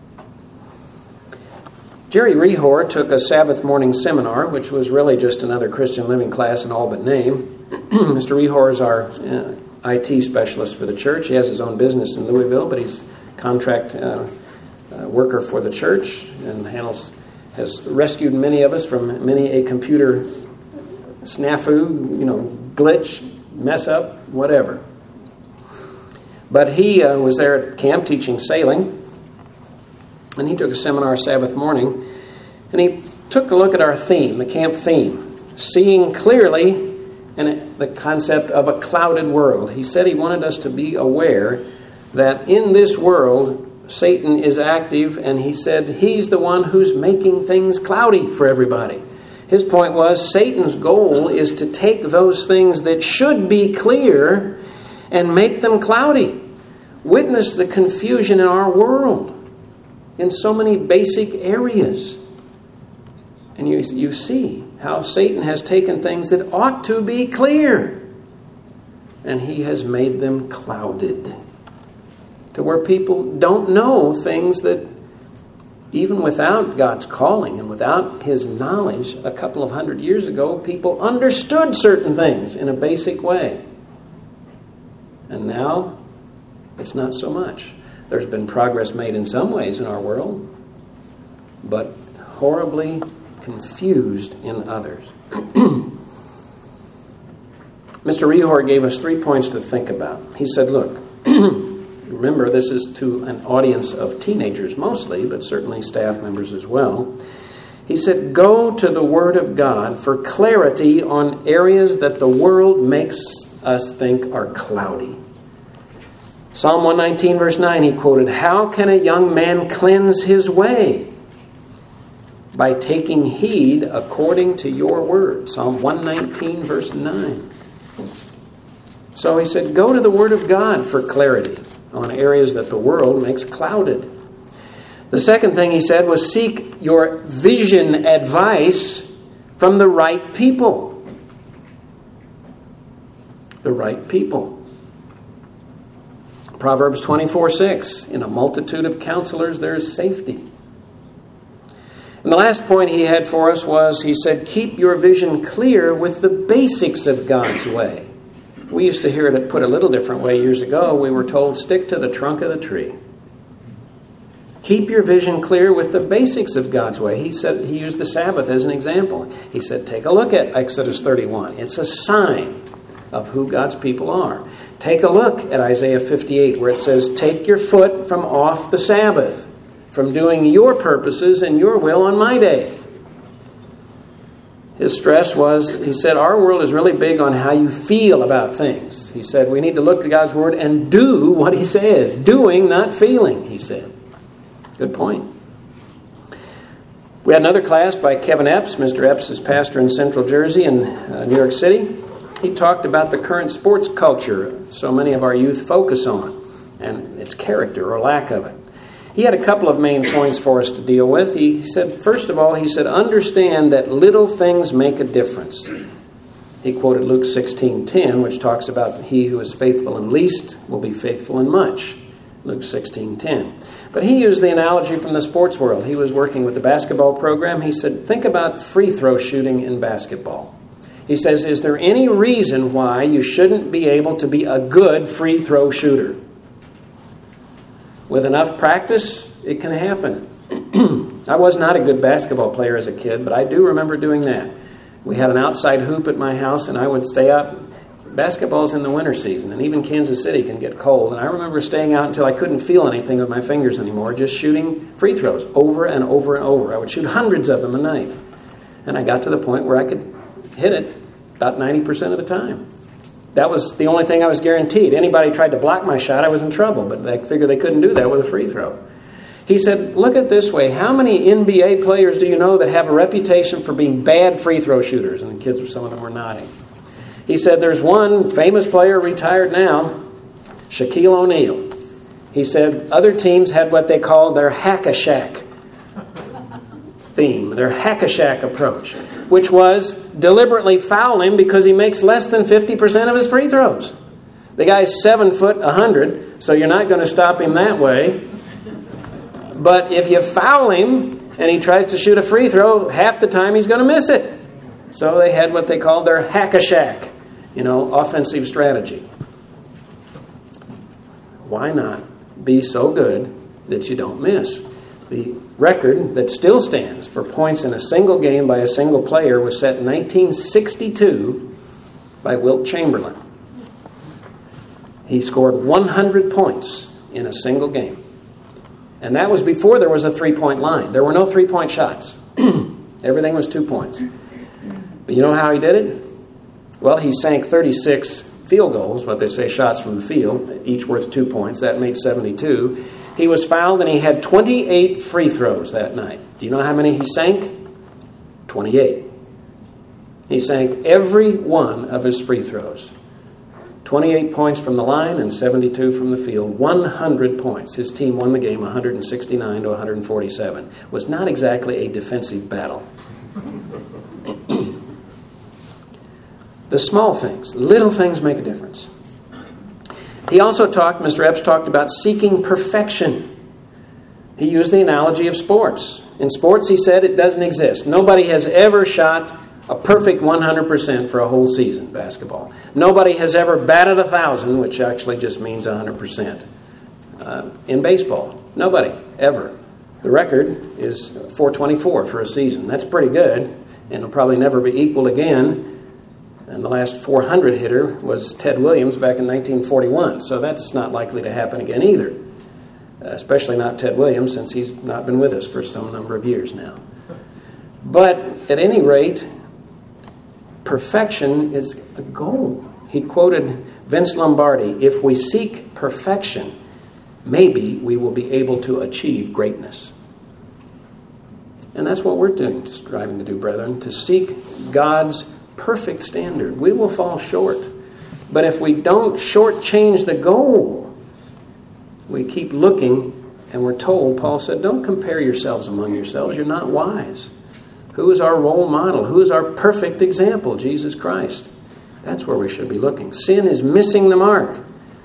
Jerry Rehor took a Sabbath morning seminar, which was really just another Christian living class in all but name. Mister Rehor is our uh, I T specialist for the church. He has his own business in Louisville, but he's a contract uh, uh, worker for the church and handles, has rescued many of us from many a computer snafu, you know, glitch, mess up, whatever. But he uh, was there at camp teaching sailing, and he took a seminar Sabbath morning, and he took a look at our theme, the camp theme, seeing clearly and the concept of a clouded world. He said he wanted us to be aware that in this world, Satan is active, and he said he's the one who's making things cloudy for everybody. His point was Satan's goal is to take those things that should be clear and make them cloudy. Witness the confusion in our world in so many basic areas. And you, you see how Satan has taken things that ought to be clear, and he has made them clouded to where people don't know things that even without God's calling and without His knowledge, a couple of hundred years ago, people understood certain things in a basic way. And now, it's not so much. There's been progress made in some ways in our world, but horribly confused in others. Mister Rehor gave us three points to think about. He said, look, remember this is to an audience of teenagers mostly, but certainly staff members as well. He said, go to the Word of God for clarity on areas that the world makes us think are cloudy. Psalm one nineteen verse nine, he quoted, how can a young man cleanse his way? By taking heed according to your word. Psalm one nineteen verse nine. So he said, go to the Word of God for clarity on areas that the world makes clouded. The second thing he said was seek your vision advice from the right people. The right people. Proverbs twenty-four six, in a multitude of counselors there is safety. And the last point he had for us was, he said, keep your vision clear with the basics of God's way. We used to hear it put a little different way years ago. We were told, stick to the trunk of the tree. Keep your vision clear with the basics of God's way. He said, he used the Sabbath as an example. He said, take a look at Exodus thirty-one. It's a sign of who God's people are. Take a look at Isaiah fifty-eight, where it says, take your foot from off the Sabbath, from doing your purposes and your will on my day. His stress was, he said, our world is really big on how you feel about things. He said, we need to look at God's Word and do what He says. Doing, not feeling, he said. Good point. We had another class by Kevin Epps. Mister Epps is pastor in Central Jersey and uh, New York City. He talked about the current sports culture so many of our youth focus on, and its character or lack of it. He had a couple of main points for us to deal with. He said, first of all, he said, understand that little things make a difference. He quoted Luke sixteen ten, which talks about he who is faithful in least will be faithful in much. Luke sixteen ten. But he used the analogy from the sports world. He was working with the basketball program. He said, think about free throw shooting in basketball. He says, is there any reason why you shouldn't be able to be a good free throw shooter? With enough practice, it can happen. I was not a good basketball player as a kid, but I do remember doing that. We had an outside hoop at my house, and I would stay out. Basketball's in the winter season, and even Kansas City can get cold. And I remember staying out until I couldn't feel anything with my fingers anymore, just shooting free throws over and over and over. I would shoot hundreds of them a night. And I got to the point where I could hit it about ninety percent of the time. That was the only thing I was guaranteed. Anybody tried to block my shot, I was in trouble. But I figured they couldn't do that with a free throw. He said, look at this way. How many N B A players do you know that have a reputation for being bad free throw shooters? And the kids, some of them were nodding. He said, there's one famous player retired now, Shaquille O'Neal. He said, other teams had what they called their hack-a-shack theme, their hack-a-shack approach, which was deliberately foul him because he makes less than fifty percent of his free throws. The guy's seven foot, one hundred, so you're not going to stop him that way. But if you foul him and he tries to shoot a free throw, half the time he's going to miss it. So they had what they called their hack-a-shack, you know, offensive strategy. Why not be so good that you don't miss? The record that still stands for points in a single game by a single player was set in nineteen sixty-two by Wilt Chamberlain. He scored one hundred points in a single game. And that was before there was a three-point line. There were no three-point shots. Everything was two points. But you know how he did it? Well, he sank thirty-six field goals, what they say shots from the field, each worth two points. That made seventy-two. He was fouled and he had twenty-eight free throws that night. Do you know how many he sank? twenty-eight. He sank every one of his free throws. twenty-eight points from the line and seventy-two from the field. one hundred points. His team won the game one hundred sixty-nine to one hundred forty-seven. It was not exactly a defensive battle. The small things, little things make a difference. He also talked, Mister Epps talked about seeking perfection. He used the analogy of sports. In sports, he said, it doesn't exist. Nobody has ever shot a perfect one hundred percent for a whole season, basketball. Nobody has ever batted a thousand, which actually just means one hundred percent. Uh, in baseball, nobody, ever. The record is four twenty-four for a season. That's pretty good, and it'll probably never be equaled again. And the last four hundred hitter was Ted Williams back in nineteen forty-one, so that's not likely to happen again either. Uh, especially not Ted Williams, since he's not been with us for some number of years now. But at any rate, perfection is a goal. He quoted Vince Lombardi, if we seek perfection, maybe we will be able to achieve greatness. And that's what we're doing, striving to do, brethren, to seek God's perfect standard. We will fall short. But if we don't shortchange the goal, we keep looking, and we're told, Paul said, don't compare yourselves among yourselves. You're not wise. Who is our role model? Who is our perfect example? Jesus Christ. That's where we should be looking. Sin is missing the mark.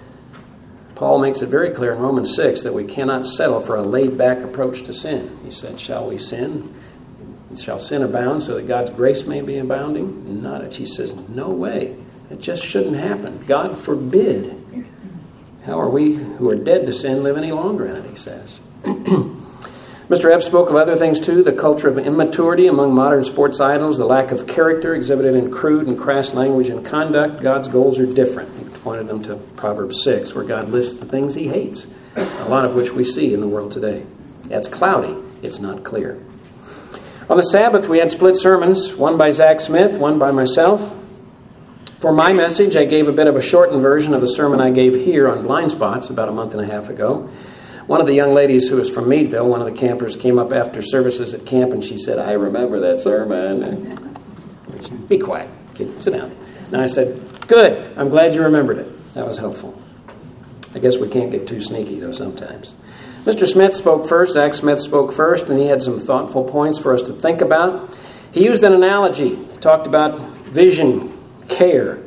Paul makes it very clear in Romans six that we cannot settle for a laid-back approach to sin. He said, shall we sin? Shall sin abound so that God's grace may be abounding? Not it. He says, no way. It just shouldn't happen. God forbid. How are we who are dead to sin live any longer in it, he says. Mister Epps spoke of other things too, the culture of immaturity among modern sports idols, the lack of character exhibited in crude and crass language and conduct. God's goals are different. He pointed them to Proverbs six, where God lists the things he hates, a lot of which we see in the world today. It's cloudy. It's not clear. On the Sabbath, we had split sermons, one by Zach Smith, one by myself. For my message, I gave a bit of a shortened version of the sermon I gave here on blind spots about a month and a half ago. One of the young ladies who was from Meadville, one of the campers, came up after services at camp and she said, I remember that sermon. Be quiet. Sit down. And I said, good. I'm glad you remembered it. That was helpful. I guess we can't get too sneaky, though, sometimes. Mister Smith spoke first. Zach Smith spoke first, and he had some thoughtful points for us to think about. He used an analogy. He talked about vision, care.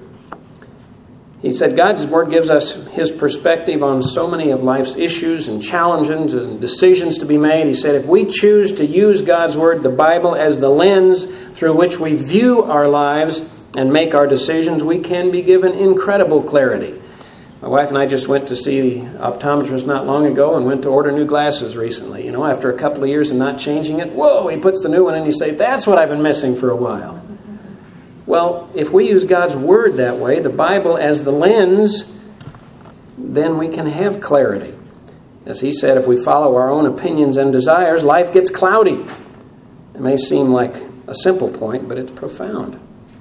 He said God's Word gives us His perspective on so many of life's issues and challenges and decisions to be made. He said if we choose to use God's Word, the Bible, as the lens through which we view our lives and make our decisions, we can be given incredible clarity. My wife and I just went to see the optometrist not long ago and went to order new glasses recently. You know, after a couple of years of not changing it, whoa, he puts the new one in and you say, that's what I've been missing for a while. Well, if we use God's Word that way, the Bible as the lens, then we can have clarity. As he said, if we follow our own opinions and desires, life gets cloudy. It may seem like a simple point, but it's profound.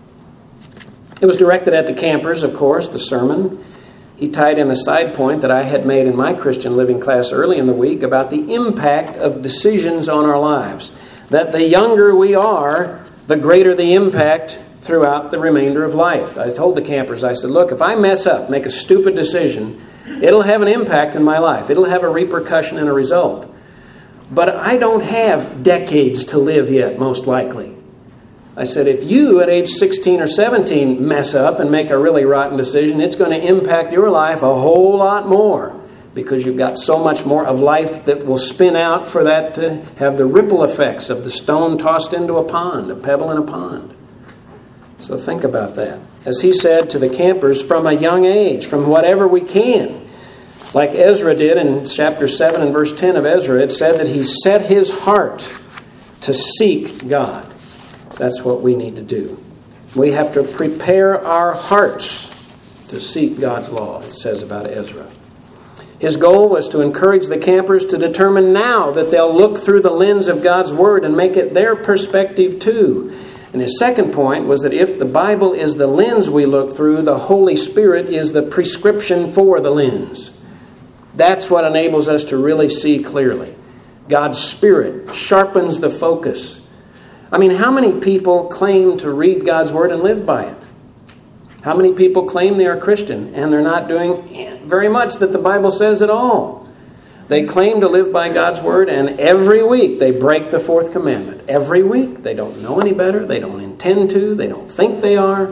It was directed at the campers, of course, the sermon. He tied in a side point that I had made in my Christian living class early in the week about the impact of decisions on our lives. That the younger we are, the greater the impact throughout the remainder of life. I told the campers, I said, look, if I mess up, make a stupid decision, it'll have an impact in my life. It'll have a repercussion and a result. But I don't have decades to live yet, most likely. I said, if you at age sixteen or seventeen mess up and make a really rotten decision, it's going to impact your life a whole lot more because you've got so much more of life that will spin out for that to have the ripple effects of the stone tossed into a pond, a pebble in a pond. So think about that. As he said to the campers, from a young age, from whatever we can. Like Ezra did in chapter seven and verse ten of Ezra, it said that he set his heart to seek God. That's what we need to do. We have to prepare our hearts to seek God's law, it says about Ezra. His goal was to encourage the campers to determine now that they'll look through the lens of God's Word and make it their perspective too. And his second point was that if the Bible is the lens we look through, the Holy Spirit is the prescription for the lens. That's what enables us to really see clearly. God's Spirit sharpens the focus. I mean, how many people claim to read God's Word and live by it? How many people claim they are Christian and they're not doing very much that the Bible says at all? They claim to live by God's Word, and every week they break the fourth commandment. Every week. They don't know any better. They don't intend to. They don't think they are.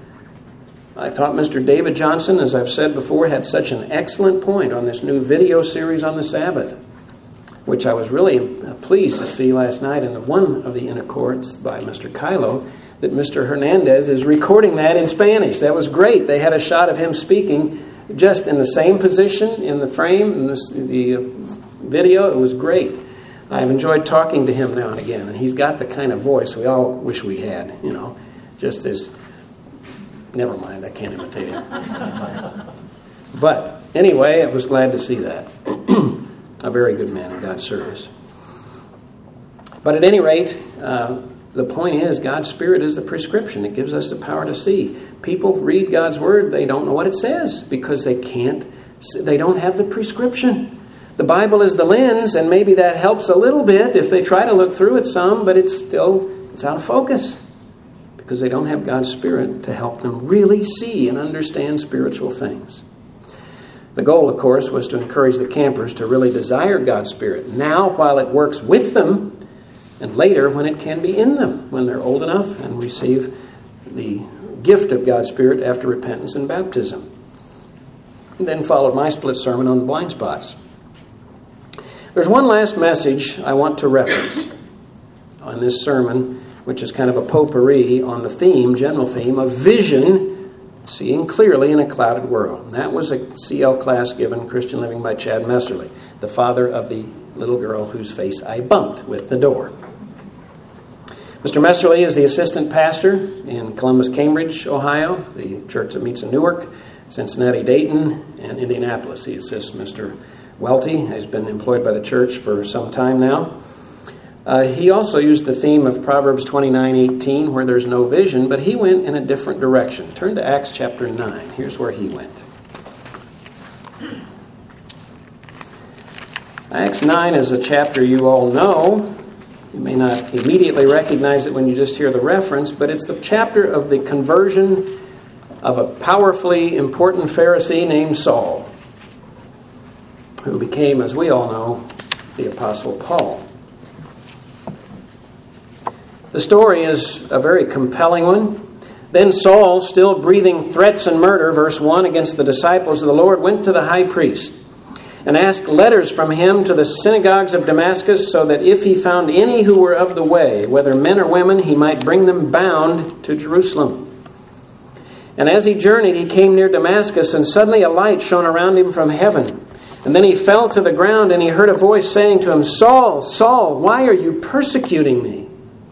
I thought Mister David Johnson, as I've said before, had such an excellent point on this new video series on the Sabbath. which I was really pleased to see last night in the one of the inner courts by Mister Kylo, that Mister Hernandez is recording that in Spanish. That was great. They had a shot of him speaking just in the same position in the frame, in this, the video. It was great. I've enjoyed talking to him now and again, and he's got the kind of voice we all wish we had, you know, just as, never mind, I can't imitate him. But anyway, I was glad to see that. A very good man in God's service. But at any rate, uh, the point is, God's Spirit is the prescription. It gives us the power to see. People read God's Word, they don't know what it says because they can't, they don't have the prescription. The Bible is the lens, and maybe that helps a little bit if they try to look through it some, but it's still, it's out of focus because they don't have God's Spirit to help them really see and understand spiritual things. The goal, of course, was to encourage the campers to really desire God's Spirit now while it works with them, and later when it can be in them, when they're old enough and receive the gift of God's Spirit after repentance and baptism. And then followed my split sermon on the blind spots. There's one last message I want to reference on this sermon, which is kind of a potpourri on the theme, general theme, of vision, seeing clearly in a clouded world. And that was a C L class given, Christian Living, by Chad Messerly, the father of the little girl whose face I bumped with the door. Mister Messerly is the assistant pastor in Columbus, Cambridge, Ohio, the church that meets in Newark, Cincinnati, Dayton, and Indianapolis. He assists Mister Welty, has been employed by the church for some time now. Uh, he also used the theme of Proverbs twenty-nine eighteen, where there's no vision, but he went in a different direction. Turn to Acts chapter nine. Here's where he went. Acts nine is a chapter you all know. You may not immediately recognize it when you just hear the reference, but it's the chapter of the conversion of a powerfully important Pharisee named Saul, who became, as we all know, the Apostle Paul. The story is a very compelling one. Then Saul, still breathing threats and murder, verse one, against the disciples of the Lord, went to the high priest and asked letters from him to the synagogues of Damascus, so that if he found any who were of the way, whether men or women, he might bring them bound to Jerusalem. And as he journeyed, he came near Damascus, and suddenly a light shone around him from heaven. And then he fell to the ground, and he heard a voice saying to him, Saul, Saul, why are you persecuting me?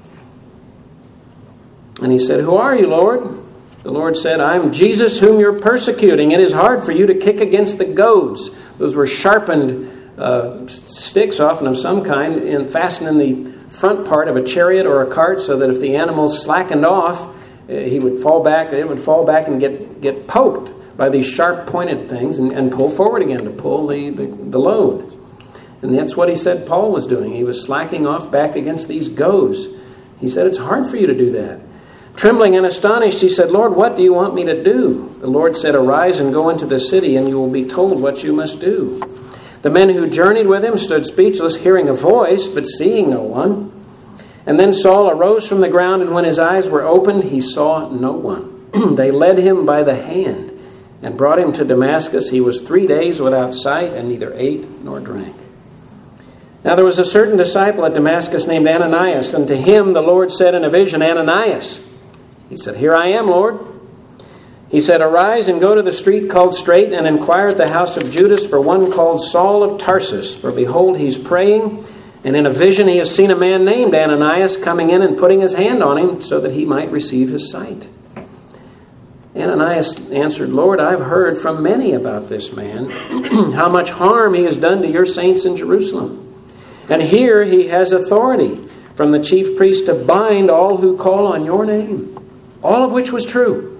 And he said, Who are you, Lord? The Lord said, I'm Jesus whom you're persecuting. It is hard for you to kick against the goads. Those were sharpened uh, sticks, often of some kind, and fastened in the front part of a chariot or a cart, so that if the animal slackened off, uh, he would fall back. It would fall back and get, get poked by these sharp pointed things and, and pull forward again to pull the, the, the load. And that's what he said Paul was doing. He was slacking off back against these goads. He said, it's hard for you to do that. Trembling and astonished, he said, Lord, what do you want me to do? The Lord said, Arise and go into the city, and you will be told what you must do. The men who journeyed with him stood speechless, hearing a voice, but seeing no one. And then Saul arose from the ground, and when his eyes were opened, he saw no one. They led him by the hand and brought him to Damascus. He was three days without sight, and neither ate nor drank. Now there was a certain disciple at Damascus named Ananias, and to him the Lord said in a vision, Ananias. He said, Here I am, Lord. He said, Arise and go to the street called Straight, and inquire at the house of Judas for one called Saul of Tarsus. For behold, he's praying, and in a vision he has seen a man named Ananias coming in and putting his hand on him so that he might receive his sight. Ananias answered, Lord, I've heard from many about this man, how much harm he has done to your saints in Jerusalem. And here he has authority from the chief priest to bind all who call on your name. All of which was true.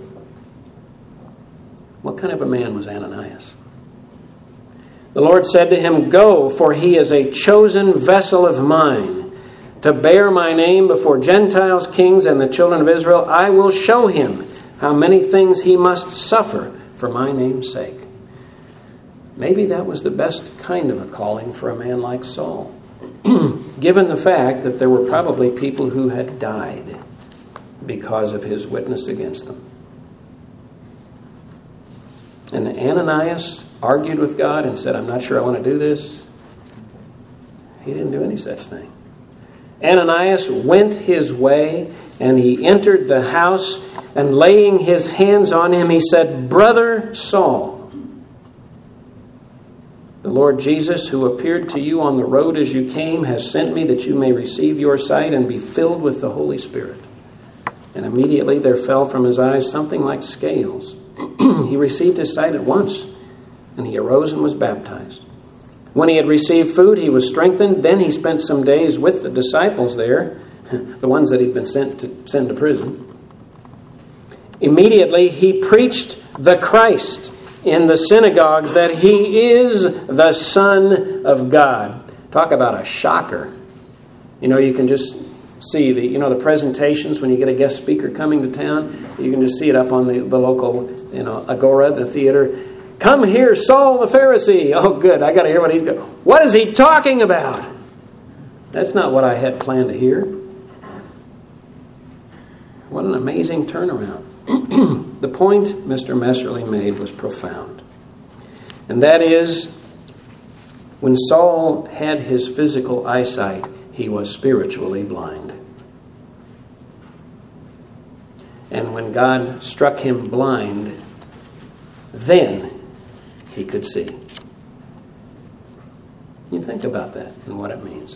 What kind of a man was Ananias? The Lord said to him, Go, for he is a chosen vessel of mine, to bear my name before Gentiles, kings, and the children of Israel. I will show him how many things he must suffer for my name's sake. Maybe that was the best kind of a calling for a man like Saul, given the fact that there were probably people who had died because of his witness against them. And Ananias argued with God and said, I'm not sure I want to do this. He didn't do any such thing. Ananias went his way, and he entered the house, and laying his hands on him, he said, "Brother Saul, the Lord Jesus, who appeared to you on the road as you came, has sent me that you may receive your sight and be filled with the Holy Spirit." And immediately there fell from his eyes something like scales. He received his sight at once, and he arose and was baptized. When he had received food, he was strengthened. Then he spent some days with the disciples there, the ones that he'd been sent to send to prison. Immediately he preached the Christ in the synagogues, that he is the Son of God. Talk about a shocker. You know, you can just see the, you know, the presentations when you get a guest speaker coming to town. You can just see it up on the, the local, you know, agora, the theater. "Come here, Saul the Pharisee." Oh, good. I got to hear what he's going. What is he talking about? That's not what I had planned to hear. What an amazing turnaround. The point Mister Messerly made was profound. And that is, when Saul had his physical eyesight, he was spiritually blind. And when God struck him blind, then he could see. You think about that and what it means.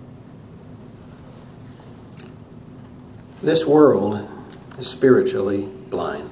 This world is spiritually blind.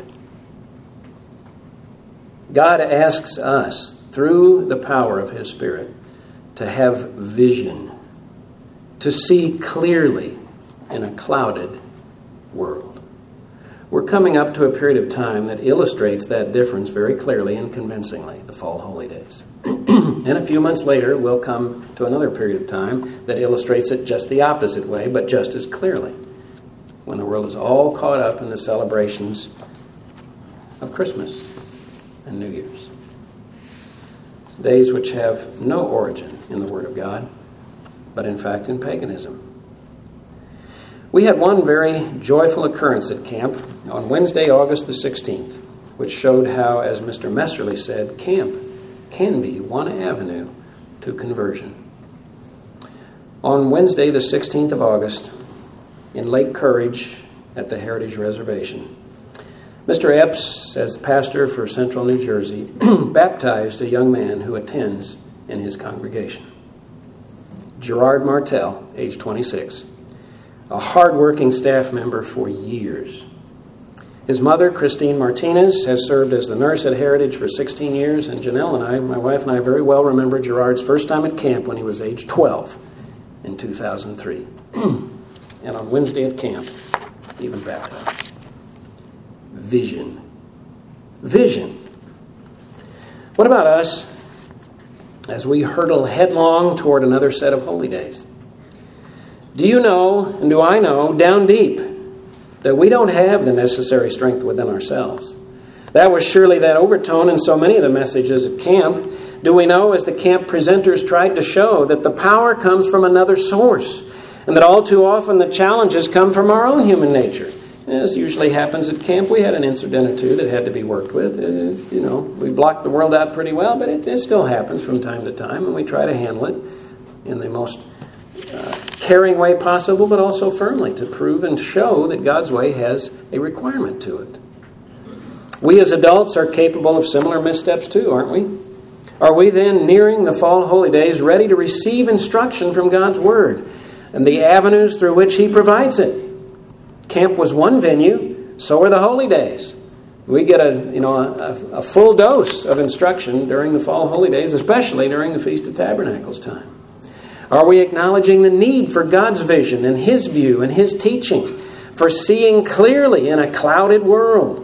God asks us, through the power of His Spirit, to have vision, to see clearly in a clouded world. We're coming up to a period of time that illustrates that difference very clearly and convincingly, the fall holy days. And a few months later, we'll come to another period of time that illustrates it just the opposite way, but just as clearly, when the world is all caught up in the celebrations of Christmas and New Year's. Days which have no origin in the Word of God, but in fact in paganism. We had one very joyful occurrence at camp on Wednesday, August the sixteenth, which showed how, as Mister Messerly said, camp can be one avenue to conversion. On Wednesday, the sixteenth of August, in Lake Courage at the Heritage Reservation, Mister Epps, as pastor for Central New Jersey, baptized a young man who attends in his congregation. Gerard Martell, age twenty-six, a hard-working staff member for years. His mother, Christine Martinez, has served as the nurse at Heritage for sixteen years, and Janelle and I, my wife and I, very well remember Gerard's first time at camp when he was age twelve in two thousand three. And on Wednesday at camp, even baptized. Vision. Vision. What about us as we hurtle headlong toward another set of holy days? Do you know, and do I know, down deep, that we don't have the necessary strength within ourselves? That was surely that overtone in so many of the messages at camp. Do we know, as the camp presenters tried to show, that the power comes from another source, and that all too often the challenges come from our own human nature? As usually happens at camp, we had an incident or two that had to be worked with. Uh, you know, we blocked the world out pretty well, but it, it still happens from time to time, and we try to handle it in the most uh, caring way possible, but also firmly to prove and show that God's way has a requirement to it. We as adults are capable of similar missteps too, aren't we? Are we then nearing the fall holy days ready to receive instruction from God's Word and the avenues through which He provides it? Camp was one venue, so are the holy days. We get a you know a, a full dose of instruction during the fall holy days, especially during the Feast of Tabernacles time. Are we acknowledging the need for God's vision and His view and His teaching, for seeing clearly in a clouded world?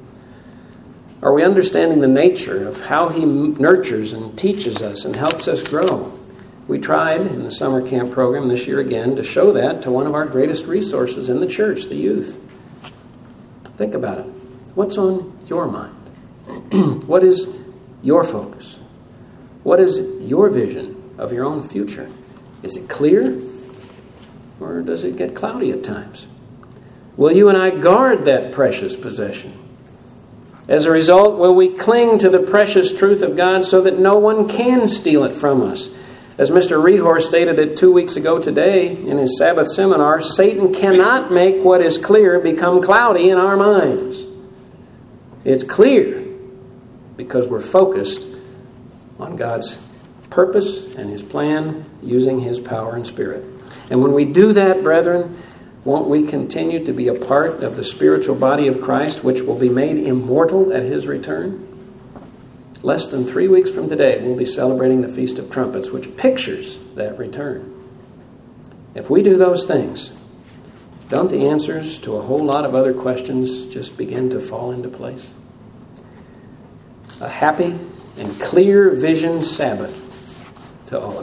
Are we understanding the nature of how He nurtures and teaches us and helps us grow? We tried in the summer camp program this year again to show that to one of our greatest resources in the church, the youth. Think about it. What's on your mind? What is your focus? What is your vision of your own future? Is it clear, or does it get cloudy at times? Will you and I guard that precious possession? As a result, will we cling to the precious truth of God so that no one can steal it from us? As Mister Rehor stated it two weeks ago today in his Sabbath seminar, Satan cannot make what is clear become cloudy in our minds. It's clear because we're focused on God's purpose and His plan using His power and Spirit. And when we do that, brethren, won't we continue to be a part of the spiritual body of Christ, which will be made immortal at His return? Less than three weeks from today, we'll be celebrating the Feast of Trumpets, which pictures that return. If we do those things, don't the answers to a whole lot of other questions just begin to fall into place? A happy and clear vision Sabbath to all of you.